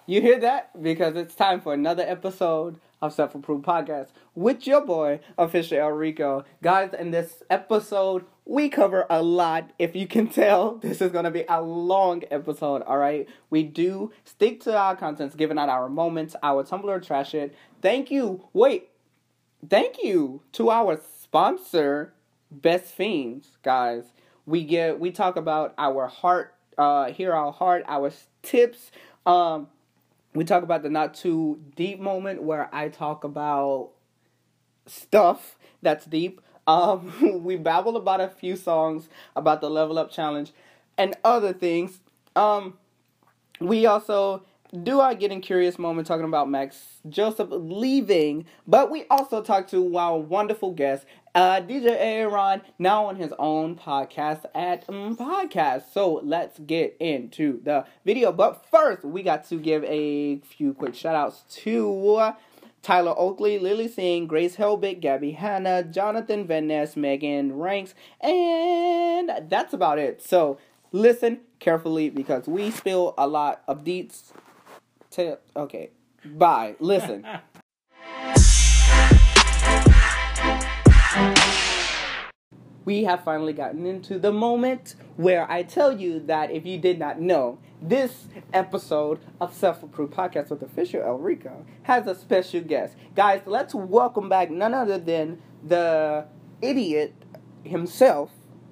You hear that? Because it's time for another episode of Self-Approved Podcast with your boy, Official El Rico. Guys, in this episode, we cover a lot. If you can tell, this is going to be a long episode, all right? We do stick to our contents, giving out our moments, our Tumblr trash it. Thank you to our sponsor, Best Fiends, guys. We talk about our heart, our tips. We talk about the not too deep moment where I talk about stuff that's deep. We babble about a few songs, about the Level Up Challenge, and other things. We also do our Getting Curious moment talking about Max Joseph leaving, but we also talk to our wonderful guest, DJ Aaron, now on his own podcast at Podcast. So let's get into the video. But first, we got to give a few quick shout outs to Tyler Oakley, Lily Singh, Grace Helbig, Gabby Hanna, Jonathan Van Ness, Megan Ranks, and that's about it. So listen carefully because we spill a lot of deets. Okay, bye. Listen. We have finally gotten into the moment where I tell you that if you did not know, this episode of Self-Approved Podcast with Official El Rico has a special guest. Guys, let's welcome back none other than the idiot himself,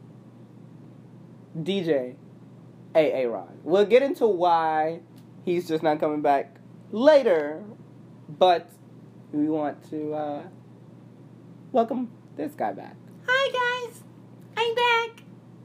DJ Aaron. We'll get into why he's just not coming back later, but we want to welcome this guy back. Hi guys, I'm back.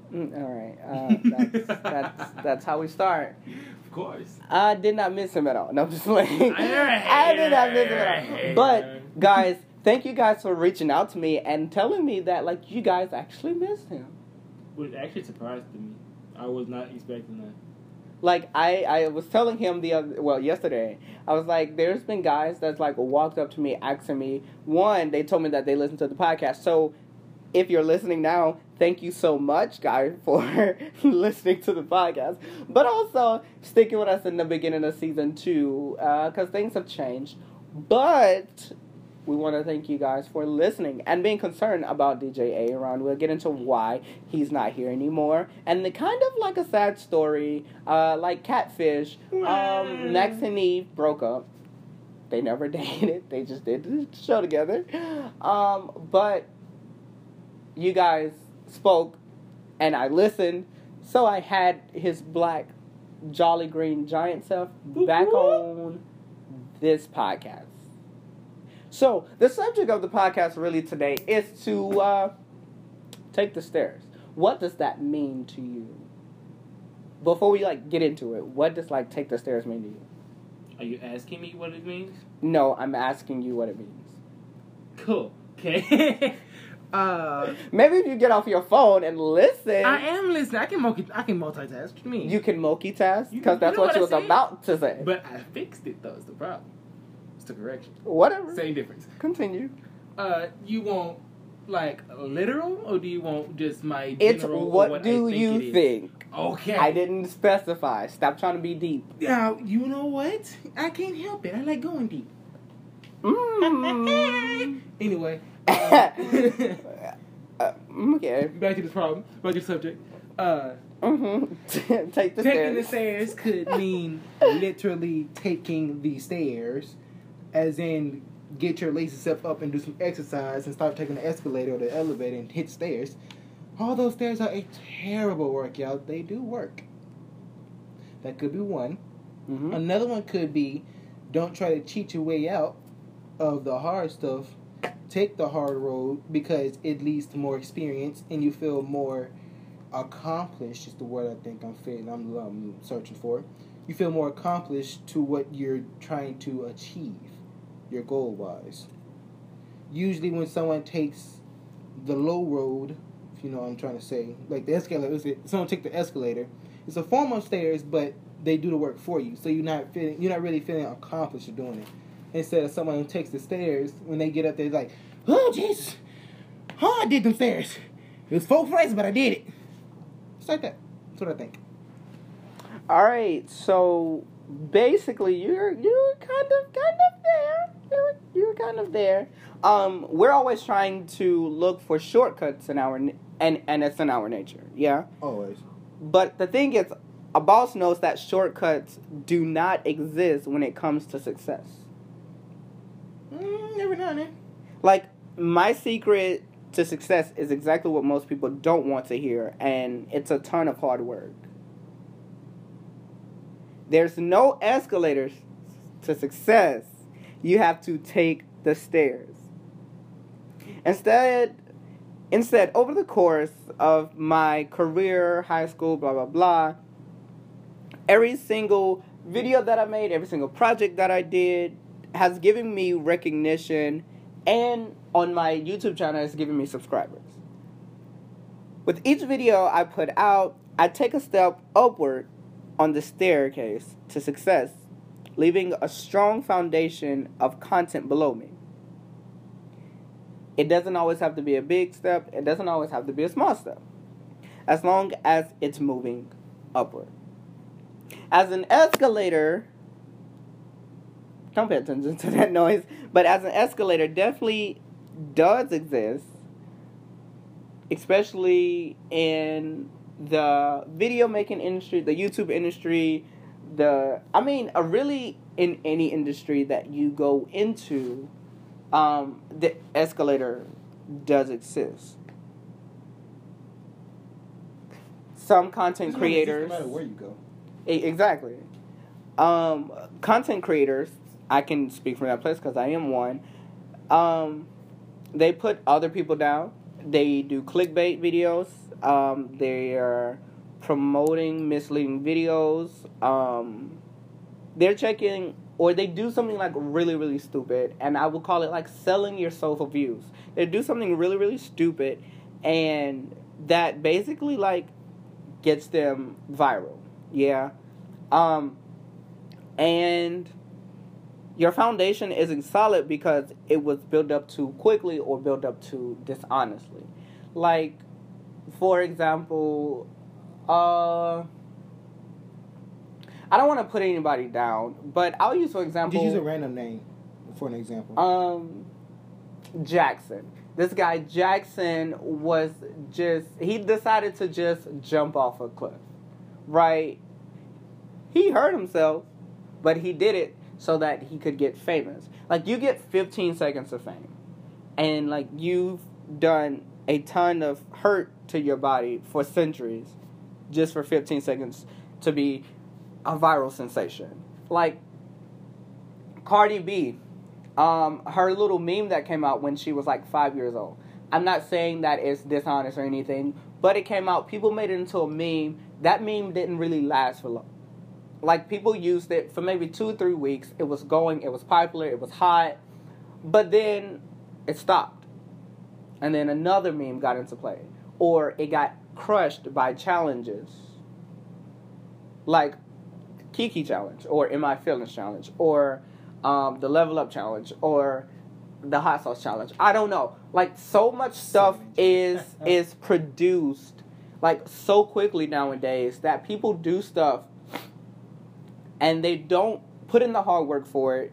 All right, that's how we start. Of course. I did not miss him at all. No, I'm just playing. I did not miss him at all. But guys, thank you guys for reaching out to me and telling me that like you guys actually missed him. Which actually surprised me. I was not expecting that. Like, I was telling him yesterday, I was like, there's been guys that's, like, walked up to me asking me, one, they told me that they listened to the podcast, so if you're listening now, thank you so much, guys, for listening to the podcast, but also sticking with us in the beginning of season 2, because things have changed, but we want to thank you guys for listening and being concerned about DJ Aaron. We'll get into why he's not here anymore. And the kind of like a sad story, like Catfish, Max and Eve broke up. They never dated. They just did the show together. But you guys spoke and I listened. So I had his black Jolly Green Giant self back on this podcast. So, the subject of the podcast really today is to take the stairs. What does that mean to you? Before we, get into it, what does, take the stairs mean to you? Are you asking me what it means? No, I'm asking you what it means. Cool. Okay. Maybe if you get off your phone and listen. I am listening. I can multitask. What do you mean? You can multitask? Because that's what you was about to say. But I fixed it, though, is the problem. The correction. Whatever. Same difference. Continue. You want literal, or do you want just my general? It's what do you think? Okay. I didn't specify. Stop trying to be deep. Now you know what? I can't help it. I like going deep. Anyway. Okay. Back to this problem. Back to the subject. Take the stairs. Taking the stairs could mean literally taking the stairs. As in, get your lazy self up and do some exercise and start taking the escalator or the elevator and hit stairs. All those stairs are a terrible workout. They do work. That could be one. Mm-hmm. Another one could be, don't try to cheat your way out of the hard stuff. Take the hard road because it leads to more experience and you feel more accomplished is the word I think I'm searching for. You feel more accomplished to what you're trying to achieve, your goal-wise. Usually when someone takes the low road, if you know what I'm trying to say, like the escalator, someone take the escalator, it's a form of stairs, but they do the work for you, so you're not really feeling accomplished for doing it. Instead of someone who takes the stairs, when they get up there, like, oh, Jesus, I did them stairs. It was 4 flights, but I did it. It's like that. That's what I think. All right, so basically you're kind of there. You're kind of there. We're always trying to look for shortcuts in our and it's in our nature. Yeah. Always. But the thing is, a boss knows that shortcuts do not exist when it comes to success. Every now and then. Like, my secret to success is exactly what most people don't want to hear, and it's a ton of hard work. There's no escalators to success. You have to take the stairs. Instead, over the course of my career, high school, blah, blah, blah, every single video that I made, every single project that I did has given me recognition, and on my YouTube channel has given me subscribers. With each video I put out, I take a step upward on the staircase to success, leaving a strong foundation of content below me. It doesn't always have to be a big step. It doesn't always have to be a small step, as long as it's moving upward. As an escalator, don't pay attention to that noise, but as an escalator definitely does exist, especially in the video making industry, the YouTube industry, really in any industry that you go into, the escalator does exist. Some content creators, no matter where you go. Exactly. Content creators, I can speak from that place because I am one. They put other people down. They do clickbait videos. They are promoting misleading videos. They're checking, or they do something like really, really stupid, and I would call it like selling your soul for views. They do something really, really stupid, and that basically like gets them viral. Yeah. And your foundation isn't solid because it was built up too quickly or built up too dishonestly. Like, for example, I don't want to put anybody down, but I'll use, for example... Just use a random name for an example. Jackson. This guy, Jackson, he decided to just jump off a cliff. Right? He hurt himself, but he did it so that he could get famous. Like, you get 15 seconds of fame, and, like, you've done a ton of hurt to your body for centuries just for 15 seconds to be a viral sensation. Like, Cardi B, her little meme that came out when she was, like, 5 years old. I'm not saying that it's dishonest or anything, but it came out, people made it into a meme. That meme didn't really last for long. Like, people used it for maybe 2-3 weeks. It was going, it was popular, it was hot. But then it stopped. And then another meme got into play. Or it got crushed by challenges. Like Kiki Challenge, or In My Feelings Challenge, or the Level Up Challenge, or the Hot Sauce Challenge. I don't know. Like, so much stuff is produced, like, so quickly nowadays that people do stuff and they don't put in the hard work for it.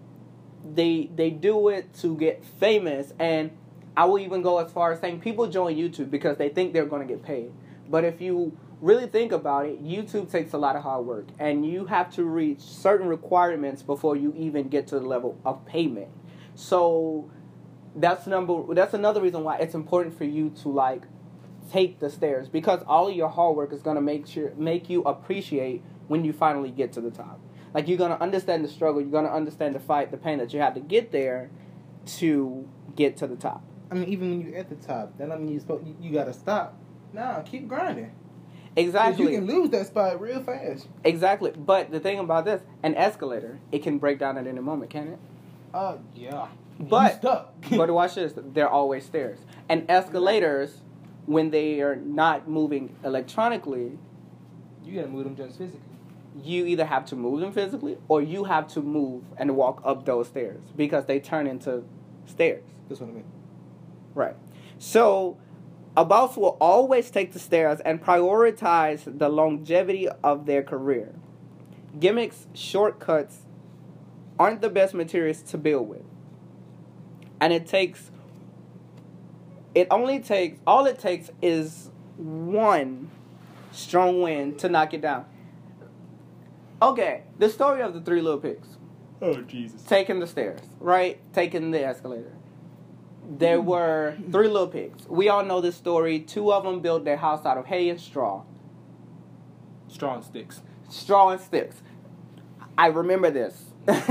They do it to get famous, and I will even go as far as saying people join YouTube because they think they're going to get paid. But if you really think about it, YouTube takes a lot of hard work, and you have to reach certain requirements before you even get to the level of payment. So that's another reason why it's important for you to, like, take the stairs, because all of your hard work is going to make you appreciate when you finally get to the top. Like, you're going to understand the struggle, you're going to understand the fight, the pain that you had to get there to get to the top. I mean, even when you're at the top, that doesn't mean you got to stop. Nah, keep grinding. Exactly. You can lose that spot real fast. Exactly. But the thing about this, an escalator, it can break down at any moment, can't it? Yeah. But, you stuck. But watch this, they're always stairs. And escalators, when they are not moving electronically, you got to move them just physically. You either have to move them physically, or you have to move and walk up those stairs, because they turn into stairs. That's what I mean. Right. So, a boss will always take the stairs and prioritize the longevity of their career. gimmicks, shortcuts aren't the best materials to build with. And all it takes is one strong wind to knock it down. Okay, the story of the three little pigs. Oh, Jesus. Taking the stairs, right? Taking the escalator. There were three little pigs. We all know this story. Two of them built their house out of hay and straw. Straw and sticks. Straw and sticks. I remember this.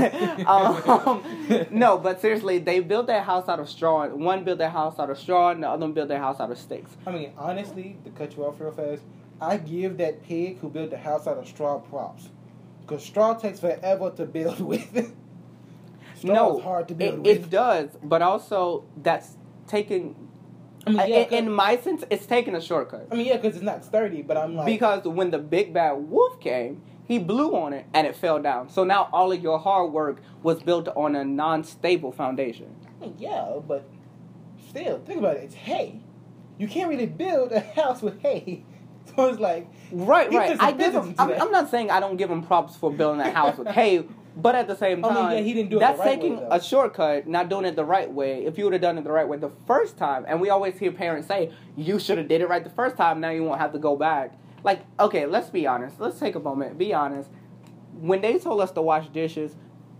No, but seriously, they built their house out of straw. One built their house out of straw, and the other one built their house out of sticks. I mean, honestly, to cut you off real fast, I give that pig who built the house out of straw props. Because straw takes forever to build with. Straw is hard to build with. It does, but also that's taking... I mean, yeah, in my sense, it's taking a shortcut. I mean, yeah, because it's not sturdy, but I'm like... Because when the big bad wolf came, he blew on it and it fell down. So now all of your hard work was built on a non-stable foundation. I mean, yeah, but still, think about it. It's hay. You can't really build a house with hay. So it's like... Right. I give him... I'm not saying I don't give him props for building a house with hay, but at the same time... I mean, yeah, he didn't do it that's the right taking way, though. a shortcut, not doing it the right way. If you would have done it the right way the first time, and we always hear parents say, you should have did it right the first time, now you won't have to go back. Like, okay, let's be honest. Let's take a moment. Be honest. When they told us to wash dishes,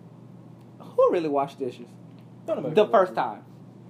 who really washed dishes? The first time.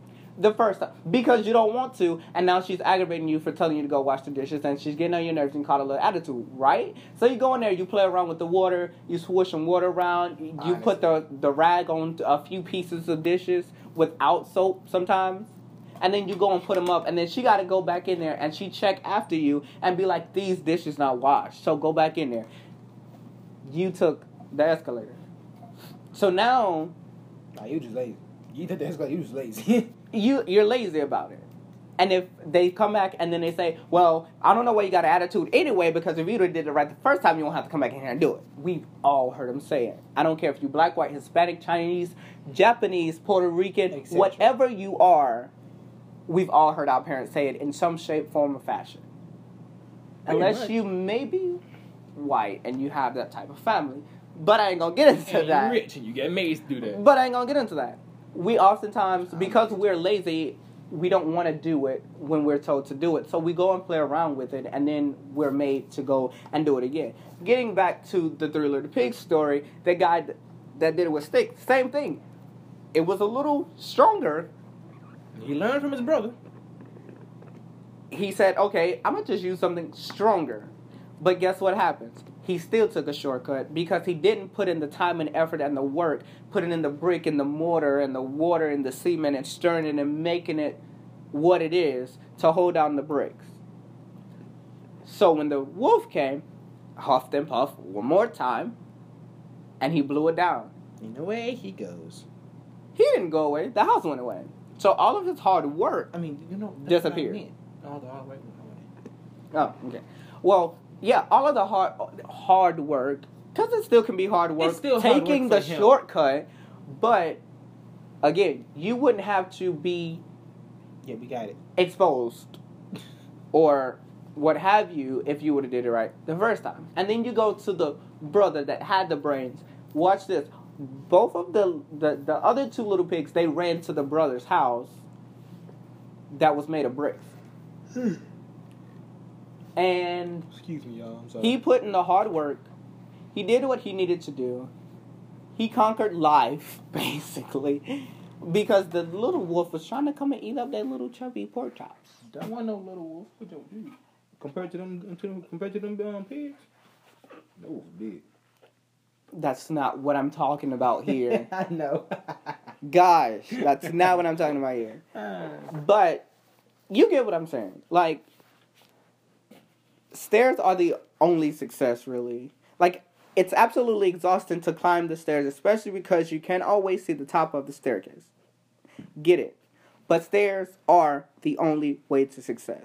Because you don't want to, and now she's aggravating you for telling you to go wash the dishes, and she's getting on your nerves and caught a little attitude, right? So you go in there, you play around with the water, you swoosh some water around, you put the rag on a few pieces of dishes without soap sometimes, and then you go and put them up, and then she got to go back in there, and she check after you and be like, these dishes not washed, so go back in there. You took the escalator. So now... Nah, you just lazy. You took the escalator, you just lazy. You're lazy about it. And if they come back and then they say, well, I don't know why you got an attitude anyway, because if you did it right the first time, you won't have to come back in here and do it. We've all heard them say it. I don't care if you black, white, Hispanic, Chinese, Japanese, Puerto Rican, whatever you are, we've all heard our parents say it in some shape, form, or fashion. Unless you may be white and you have that type of family. But I ain't gonna get into that. You're rich and you get made to do that. But I ain't gonna get into that. We oftentimes, because we're lazy, we don't want to do it when we're told to do it. So we go and play around with it, and then we're made to go and do it again. Getting back to the Three Little Pigs story, the guy that did it with sticks, same thing. It was a little stronger. He learned from his brother. He said, okay, I'm going to just use something stronger. But guess what happens? He still took a shortcut because he didn't put in the time and effort and the work, putting in the brick and the mortar and the water and the cement and stirring it and making it what it is to hold down the bricks. So when the wolf came, huffed and puffed one more time, and he blew it down. In a way, he goes. He didn't go away. The house went away. So all of his hard work disappeared. All the hard work went away. Oh, okay. Well, yeah, all of the hard work, because it still can be hard work, it's still hard taking work the for him. Shortcut, but again, you wouldn't have to be Yeah, we got it. exposed or what have you if you would have did it right the first time. And then you go to the brother that had the brains. Watch this. Both of the other two little pigs, they ran to the brother's house that was made of bricks. And excuse me, y'all. I'm sorry. He put in the hard work. He did what he needed to do. He conquered life, basically, because the little wolf was trying to come and eat up that little chubby pork chops. Don't want no little wolf. What don't do? Compared to them pigs, that was big. That's not what I'm talking about here. I know. Gosh, that's not what I'm talking about here. But you get what I'm saying. Like, stairs are the only success, really. Like, it's absolutely exhausting to climb the stairs, especially because you can't always see the top of the staircase. Get it. But stairs are the only way to success.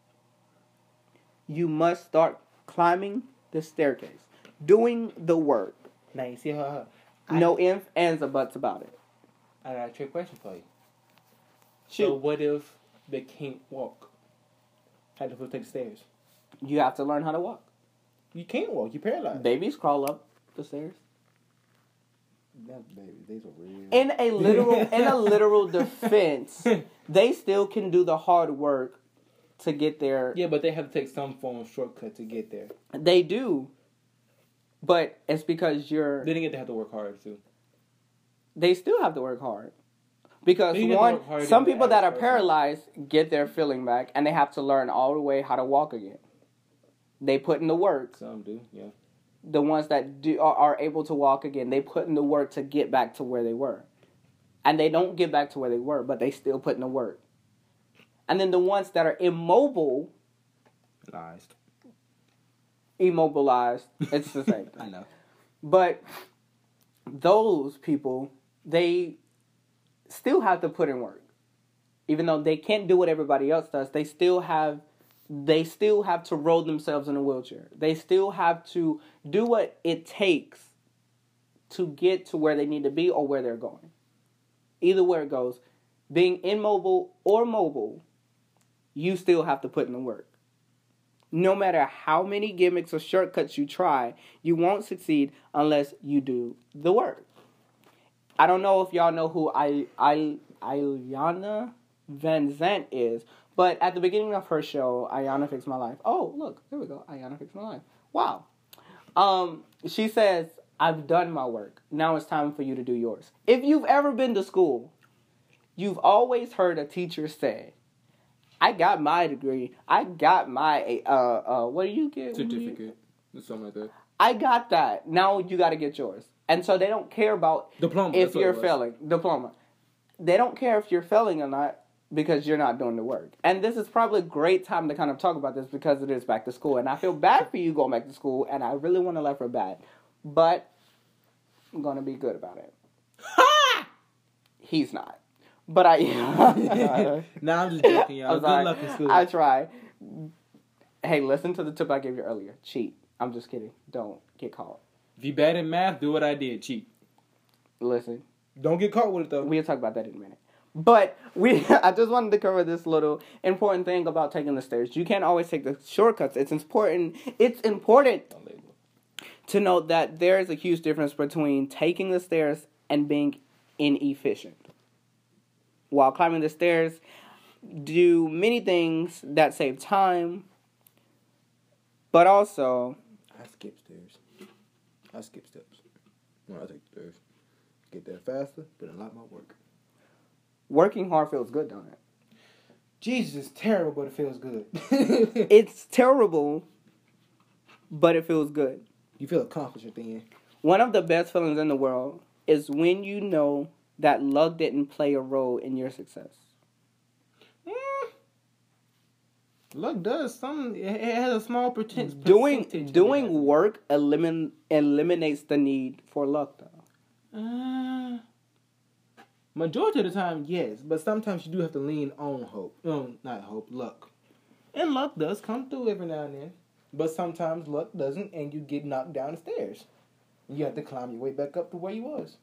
You must start climbing the staircase. Doing the work. Now, you see how... No ifs, ands, or buts about it. I got a trick question for you. Shoot. So what if they can't walk? How do they take the stairs? You have to learn how to walk. You can't walk. You're paralyzed. Babies crawl up. the stairs. That baby, these are real. In a literal defense, they still can do the hard work to get there. Yeah, but they have to take some form of shortcut to get there. They do, but it's because They didn't get to have to work hard too. They still have to work hard. Because They get to one, work harder some than the people that are average person. paralyzed get their feeling back, and they have to learn all the way how to walk again. They put in the work. Some do, yeah. The ones that are able to walk again, they put in the work to get back to where they were. And they don't get back to where they were, but they still put in the work. And then the ones that are immobilized, it's the same thing. I know. But those people, they still have to put in work. Even though they can't do what everybody else does, they still have to roll themselves in a wheelchair. They still have to do what it takes to get to where they need to be or where they're going. Either way it goes, being immobile or mobile, you still have to put in the work. No matter how many gimmicks or shortcuts you try, you won't succeed unless you do the work. I don't know if y'all know who Iyanla Vanzant is, but at the beginning of her show, Iyanla Fix My Life. Oh, look, there we go. Iyanla Fix My Life. Wow. She says, I've done my work. Now it's time for you to do yours. If you've ever been to school, you've always heard a teacher say, I got my degree. I got my, what do you get? Certificate. Something like that. I got that. Now you got to get yours. And so they don't care about Diploma. if you're failing. Diploma. They don't care if you're failing or not because you're not doing the work. And this is probably a great time to kind of talk about this because it is back to school. And I feel bad for you going back to school, and I really want to let her bad. But I'm going to be good about it. He's not. But Nah, I'm just joking, y'all. Good luck in school. I try. Hey, listen to the tip I gave you earlier. Cheat. I'm just kidding. Don't get caught. If you bad at math, do what I did. Cheat. Listen. Don't get caught with it, though. We'll talk about that in a minute. But I just wanted to cover this little important thing about taking the stairs. You can't always take the shortcuts. It's important to note that there is a huge difference between taking the stairs and being inefficient. While climbing the stairs, do many things that save time, but also... I skip stairs. I skip steps. When I take stairs. Get there faster, but I like my work. Working hard feels good, don't it? Jesus, it's terrible, but it feels good. It's terrible, but it feels good. You feel accomplished at the end. One of the best feelings in the world is when you know that luck didn't play a role in your success. Luck does some. It has a small percentage. Doing work eliminates the need for luck, though. Majority of the time, yes, but sometimes you do have to lean on hope. Not hope, luck. And luck does come through every now and then, but sometimes luck doesn't, and you get knocked down the stairs. You have to climb your way back up to where you was.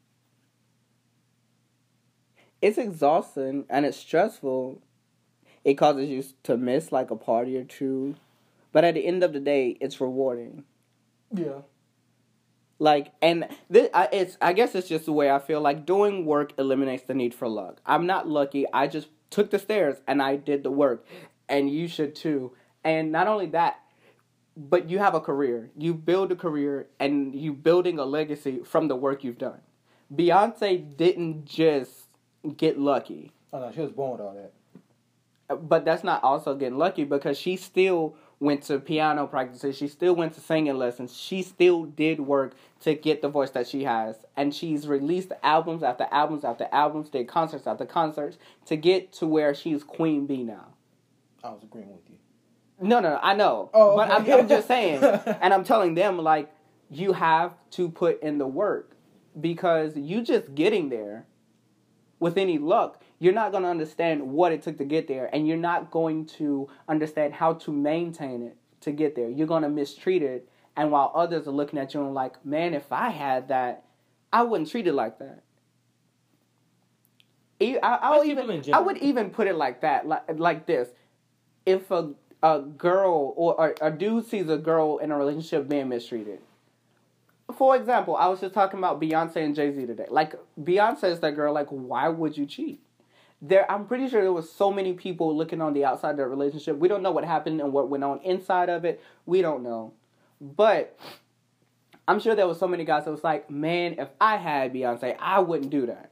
It's exhausting and it's stressful. It causes you to miss like a party or two. But at the end of the day, it's rewarding. Yeah. Like, and I guess it's just the way I feel. Like, doing work eliminates the need for luck. I'm not lucky. I just took the stairs and I did the work. And you should too. And not only that, but you have a career. You build a career and you building a legacy from the work you've done. Beyonce didn't just get lucky. Oh, no, she was born with all that. But that's not also getting lucky because she still went to piano practices. She still went to singing lessons. She still did work to get the voice that she has. And she's released albums after albums after albums, did concerts after concerts to get to where she's Queen Bee now. I was agreeing with you. No, I know. Oh, but okay. I'm just saying. And I'm telling them, like, you have to put in the work because you just getting there with any luck, you're not going to understand what it took to get there, and you're not going to understand how to maintain it to get there. You're going to mistreat it, and while others are looking at you and like, man, if I had that, I wouldn't treat it like that. I would even put it like that, like this. If a girl or a dude sees a girl in a relationship being mistreated, For example, I was just talking about Beyonce and Jay-Z today. Like, Beyonce is that girl, like, why would you cheat? I'm pretty sure there was so many people looking on the outside of the relationship. We don't know what happened and what went on inside of it. We don't know. But I'm sure there was so many guys that was like, man, if I had Beyonce, I wouldn't do that.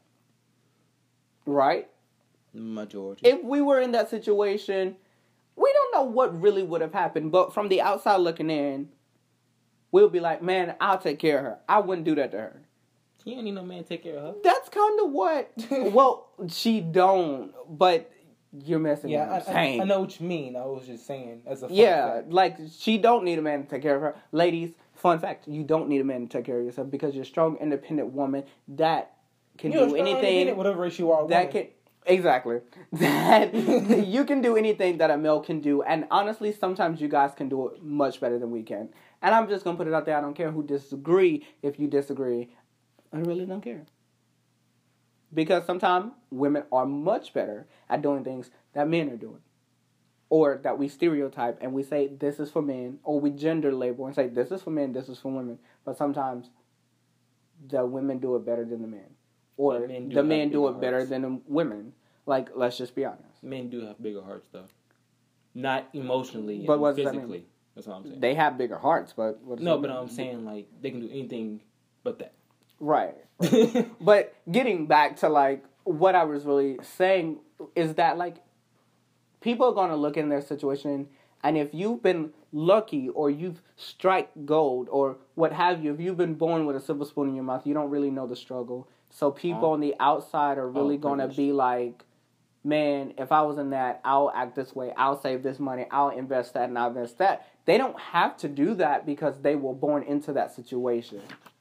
Right? Majority. If we were in that situation, we don't know what really would have happened. But from the outside looking in, we'll be like, man, I'll take care of her. I wouldn't do that to her. She don't need no man to take care of her. That's kind of what... Well, she don't, but you're messing with her. I know what you mean. I was just saying as a fun fact. Like, she don't need a man to take care of her. Ladies, fun fact, you don't need a man to take care of yourself because you're a strong, independent woman that can do anything... Whatever race you are. That can... Exactly. That you can do anything that a male can do. And honestly, sometimes you guys can do it much better than we can. And I'm just going to put it out there. I don't care who disagree. If you disagree, I really don't care. Because sometimes women are much better at doing things that men are doing. Or that we stereotype and we say this is for men. Or we gender label and say this is for men, this is for women. But sometimes the women do it better than the men. Or the men do it better than the women. Like, let's just be honest. Men do have bigger hearts, though. Not emotionally, but and physically. That's what I'm saying. They have bigger hearts, but... but I'm saying, like, they can do anything but that. Right. But getting back to, like, what I was really saying is that, like, people are going to look in their situation, and if you've been lucky or you've strike gold or what have you, if you've been born with a silver spoon in your mouth, you don't really know the struggle. So people on the outside are really going to be like, man, if I was in that, I'll act this way. I'll save this money. I'll invest that and I'll invest that. They don't have to do that because they were born into that situation.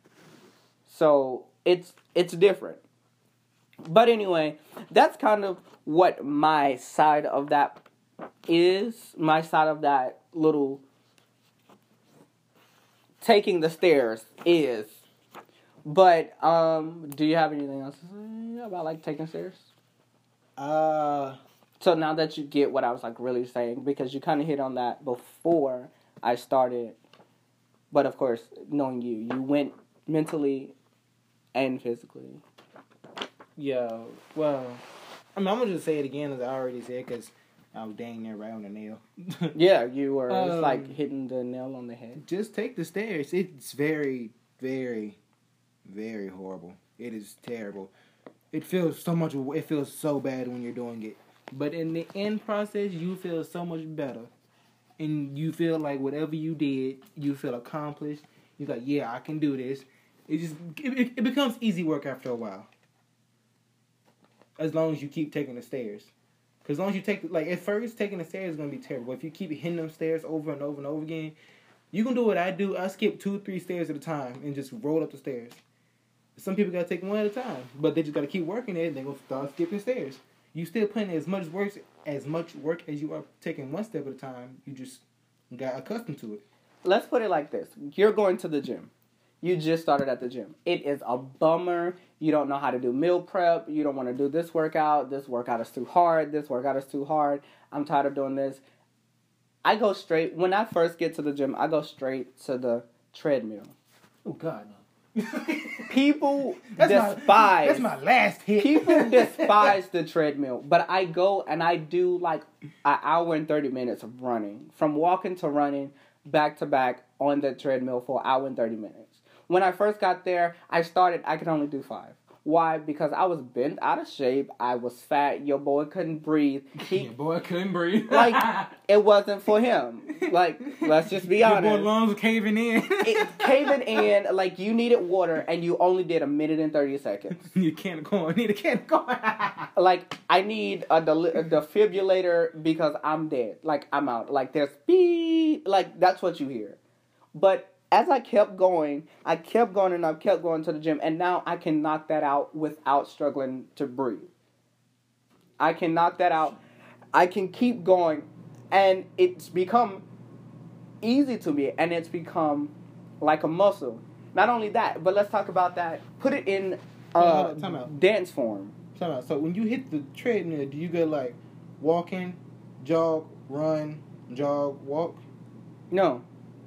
So it's different. But anyway, that's kind of what my side of that is. My side of that little taking the stairs is. But do you have anything else to say about like taking stairs? So now that you get what I was like really saying, because you kind of hit on that before I started, but of course, knowing you went mentally and physically. Yeah, well, I mean, I'm gonna just say it again as I already said, because I was dang near right on the nail. Yeah, you were. It's like hitting the nail on the head. Just take the stairs. It's very, very, very horrible. It is terrible. It feels so bad when you're doing it. But in the end process, you feel so much better. And you feel like whatever you did, you feel accomplished. You're like, yeah, I can do this. It becomes easy work after a while. As long as you keep taking the stairs. Because as long as you take, like, at first, taking the stairs is going to be terrible. If you keep hitting them stairs over and over and over again, you can do what I do. I skip 2-3 stairs at a time and just roll up the stairs. Some people got to take one at a time, but they just got to keep working it. They're going to start skipping stairs. You still putting as much work as you are taking one step at a time. You just got accustomed to it. Let's put it like this. You're going to the gym. You just started at the gym. It is a bummer. You don't know how to do meal prep. You don't want to do this workout. This workout is too hard. This workout is too hard. I'm tired of doing this. I go straight, when I first get to the gym, I go straight to the treadmill. Oh, God, no. People despise. That's my last hit. People despise the treadmill, but I go and I do like an hour and 30 minutes of running, from walking to running, back to back on the treadmill for an hour and 30 minutes. When I first got there, I could only do 5. Why? Because I was bent out of shape. I was fat. Your boy couldn't breathe. Your boy couldn't breathe. Like, it wasn't for him. Like, let's just be honest. Your boy lungs were caving in. Caving in, like, you needed water, and you only did 1 minute and 30 seconds. You can't go on. Need a can go on. Like, I need a defibrillator because I'm dead. Like, I'm out. Like, there's beep. Like, that's what you hear. But as I kept going and I kept going to the gym, and now I can knock that out without struggling to breathe. I can knock that out. I can keep going, and it's become easy to me, and it's become like a muscle. Not only that, but let's talk about that. Put it in Time out. dance form. Time out. So when you hit the treadmill, do you go like walking, jog, run, jog, walk? No.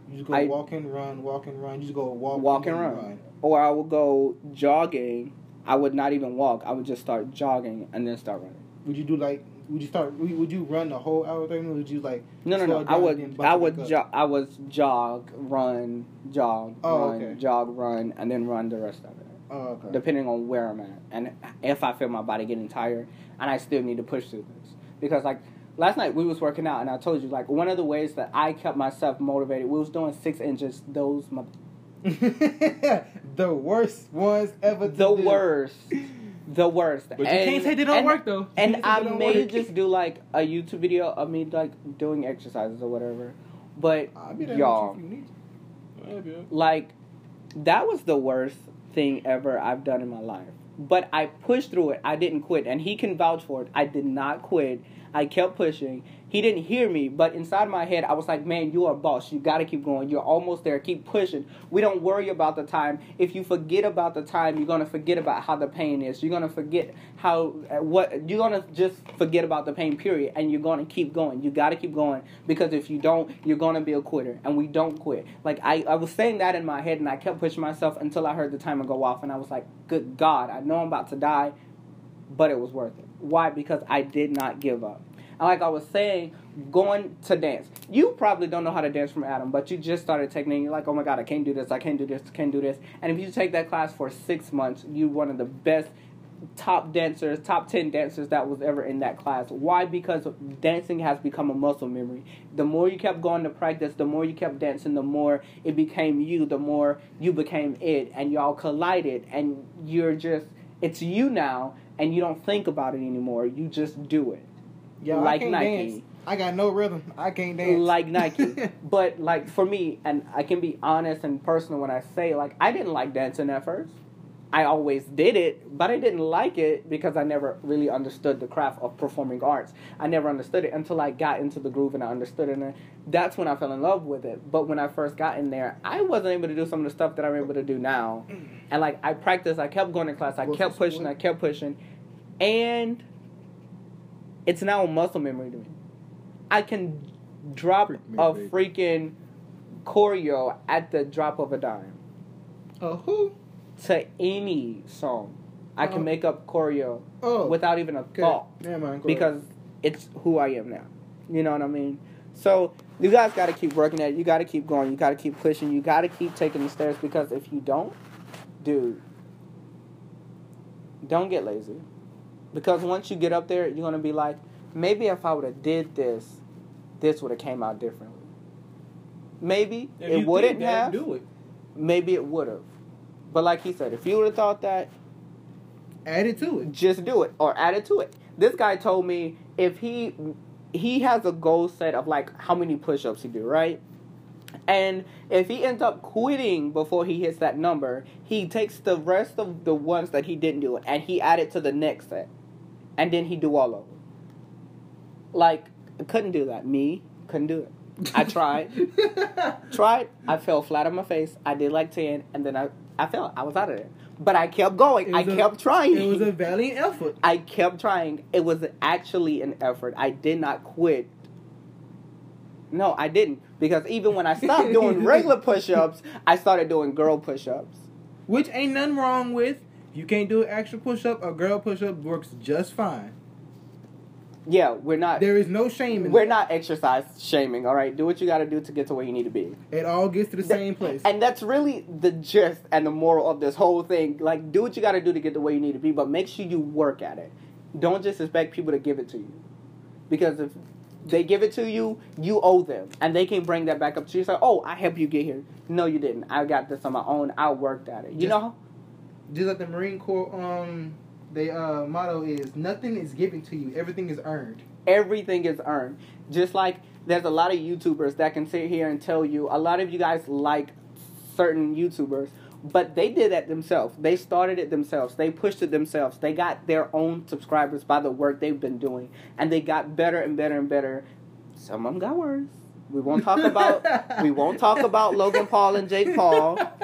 You just go walk and run. You just go walk and run. Or I would go jogging. I would not even walk. I would just start jogging and then start running. Would you run the whole hour 30 minutes? Would you like? No. I would jog, run, jog, jog, run, and then run the rest of it. Oh, okay. Depending on where I'm at, and if I feel my body getting tired, and I still need to push through this, because like last night we was working out, and I told you like one of the ways that I kept myself motivated, we was doing 6 inches. Those the worst ones ever. The worst. But you can't say they don't work though. And I may just do like a YouTube video of me like doing exercises or whatever. But y'all, like that was the worst thing ever I've done in my life. But I pushed through it. I didn't quit, and he can vouch for it. I did not quit. I kept pushing. He didn't hear me, but inside my head, I was like, man, you're a boss. You got to keep going. You're almost there. Keep pushing. We don't worry about the time. If you forget about the time, you're going to forget about how the pain is. You're going to forget you're going to just forget about the pain, period, and you're going to keep going. You got to keep going, because if you don't, you're going to be a quitter, and we don't quit. Like, I was saying that in my head, and I kept pushing myself until I heard the timer go off, and I was like, good God, I know I'm about to die, but it was worth it. Why? Because I did not give up. And like I was saying, going to dance. You probably don't know how to dance from Adam, but you just started taking it and you're like, oh my God, I can't do this, I can't do this, I can't do this. And if you take that class for 6 months, you're one of the best top 10 dancers that was ever in that class. Why? Because dancing has become a muscle memory. The more you kept going to practice, the more you kept dancing, the more it became you, the more you became it, and y'all collided, and it's you now, and you don't think about it anymore. You just do it. Yeah, like I can't Nike. Dance. I got no rhythm. I can't dance. Like Nike. But like for me, and I can be honest and personal when I say, like, I didn't like dancing at first. I always did it, but I didn't like it because I never really understood the craft of performing arts. I never understood it until I got into the groove and I understood it, and that's when I fell in love with it. But when I first got in there, I wasn't able to do some of the stuff that I'm able to do now. And like I practiced, I kept going to class, I kept pushing, and it's now a muscle memory to me. I can drop a freaking choreo at the drop of a dime. Who? To any song. I can make up choreo without even a thought. Because it's who I am now. You know what I mean? So, you guys got to keep working at it. You got to keep going. You got to keep pushing. You got to keep taking the stairs, because if you don't, dude, don't get lazy. Because once you get up there, you're going to be like, maybe if I would have did this would have came out differently. Maybe it wouldn't have. Do it. Maybe it would have. But like he said, if you would have thought that, add it to it. Just do it, or add it to it. This guy told me if he has a goal set of like how many push-ups he do, right? And if he ends up quitting before he hits that number, he takes the rest of the ones that he didn't do and he add it to the next set, and then he do all of them. Like, I couldn't do that. Couldn't do it. I tried. I fell flat on my face. I did like 10, and then I fell. I was out of there. But I kept going. I kept trying. It was a valiant effort. I kept trying. It was actually an effort. I did not quit. No, I didn't. Because even when I stopped doing regular push-ups, I started doing girl push-ups. Which ain't nothing wrong with. If you can't do an extra push-up, a girl push-up works just fine. Yeah, we're not. There is no shame in We're not exercise shaming, all right? Do what you got to do to get to where you need to be. It all gets to the same place. And that's really the gist and the moral of this whole thing. Like, do what you got to do to get to where you need to be, but make sure you work at it. Don't just expect people to give it to you. Because if they give it to you, you owe them. And they can bring that back up to you. It's like, oh, I helped you get here. No, you didn't. I got this on my own. I worked at it. You know? Just like the Marine Corps, their motto is, nothing is given to you. Everything is earned. Everything is earned. Just like there's a lot of YouTubers that can sit here and tell you, a lot of you guys like certain YouTubers, but they did that themselves. They started it themselves. They pushed it themselves. They got their own subscribers by the work they've been doing. And they got better and better and better. Some of them got worse. We won't talk about Logan Paul and Jake Paul.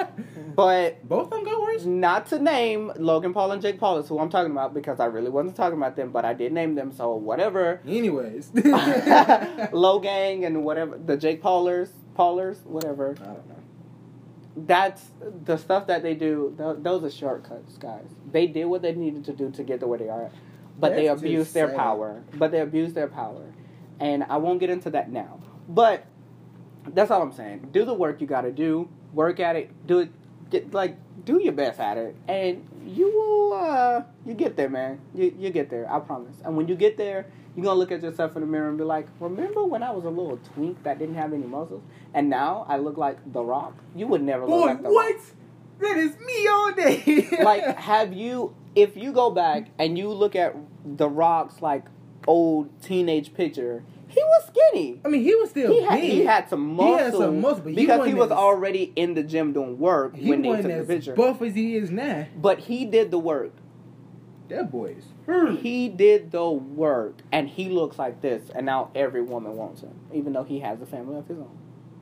But both of them got worse. not to name Logan Paul and Jake Paul is who I'm talking about because I really wasn't talking about them, but I did name them, so whatever. Anyways. Logang and whatever, the Jake Paulers, whatever. I don't know. That's the stuff that they do. Those are shortcuts, guys. They did what they needed to do to get to where they are, but they That's abused just their sad. power. And I won't get into that now. But that's all I'm saying. Do the work you got to do. Work at it. Do it. Do your best at it, and you will. You get there, man. You get there. I promise. And when you get there, you're gonna look at yourself in the mirror and be like, "Remember when I was a little twink that didn't have any muscles, and now I look like The Rock?" You would never look Boy, like The what? Rock. That is me all day. Like, if you go back and you look at The Rock's like old teenage picture, he was skinny. I mean, he was still big. He had some muscle. He had some muscle, but because he was wasn't as- already in the gym doing work He when they wasn't took the as picture. buff as he is now. But he did the work. That boy is. He did the work, and he looks like this, and now every woman wants him, even though he has a family of his own.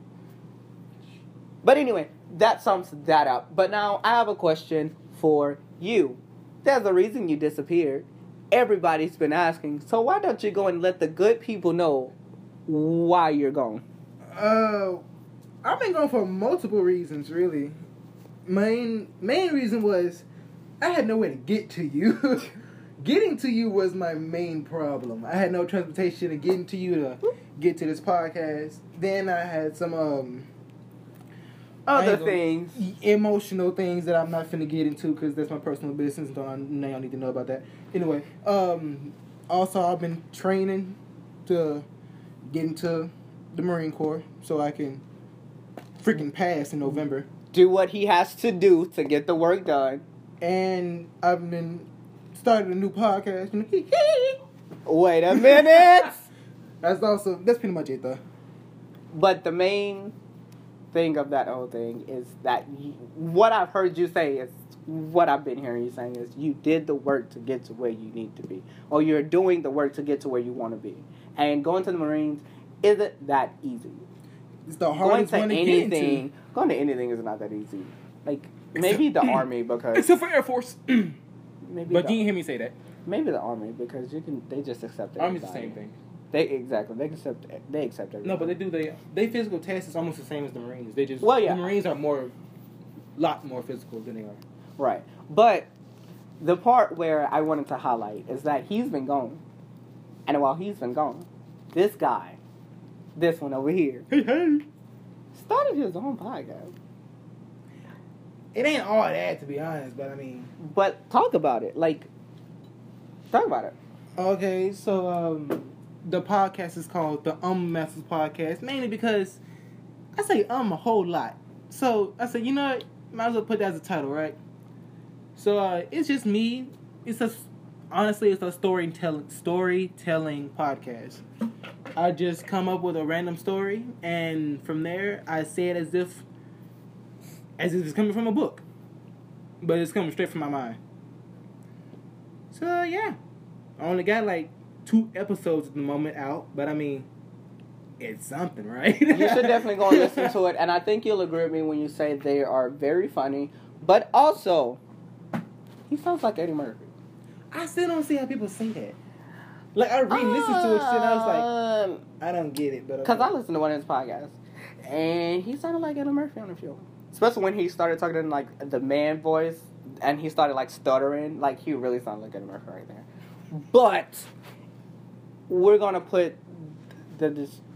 But anyway, that sums that up. But now I have a question for you. There's a reason you disappeared. Everybody's been asking, so why don't you go and let the good people know why you're gone? I've been gone for multiple reasons, really. Main reason was I had no way to get to you. Getting to you was my main problem. I had no transportation to getting to you to get to this podcast. Then I had some Other things. emotional things that I'm not finna get into because that's my personal business. Don't y'all need to know about that. Anyway, also I've been training to get into the Marine Corps so I can freaking pass in November. Do what he has to do to get the work done. And I've been started a new podcast. Wait a minute! That's pretty much it though. But the main thing of that whole thing is that what I've heard you say is what I've been hearing you saying is you did the work to get to where you need to be, or you're doing the work to get to where you want to be. And going to the Marines isn't that easy. It's the hardest one to get into. Going to anything is not that easy. Like maybe the Army because Except for Air Force. maybe But the, you didn't hear me say that. maybe the Army because they just accept everybody. Army's the same thing. They accept everybody. No, but they physical test is almost the same as the Marines. They just Well, yeah. the Marines are lot more physical than they are. Right. But the part where I wanted to highlight is that he's been gone. And while he's been gone, this guy, this one over here, Hey. started his own podcast. It ain't all that, to be honest, but I mean. But talk about it. Talk about it. Okay, so the podcast is called the Masters Podcast, mainly because I say a whole lot. So I said, you know what? Might as well put that as a title, right? So it's just me. Honestly, it's a storytelling podcast. I just come up with a random story, and from there, I say it as if it's coming from a book, but it's coming straight from my mind. So yeah, I only got like 2 episodes at the moment out, but I mean, it's something, right? You should definitely go and listen to it. And I think you'll agree with me when you say they are very funny. But also, he sounds like Eddie Murphy. I still don't see how people say that. Like, I re-listened to it, and I was like, I don't get it. But Because I listened to one of his podcasts, and he sounded like Eddie Murphy on the show. Especially when he started talking in, like, the man voice, and he started, like, stuttering. Like, he really sounded like Eddie Murphy right there. But we're going to put the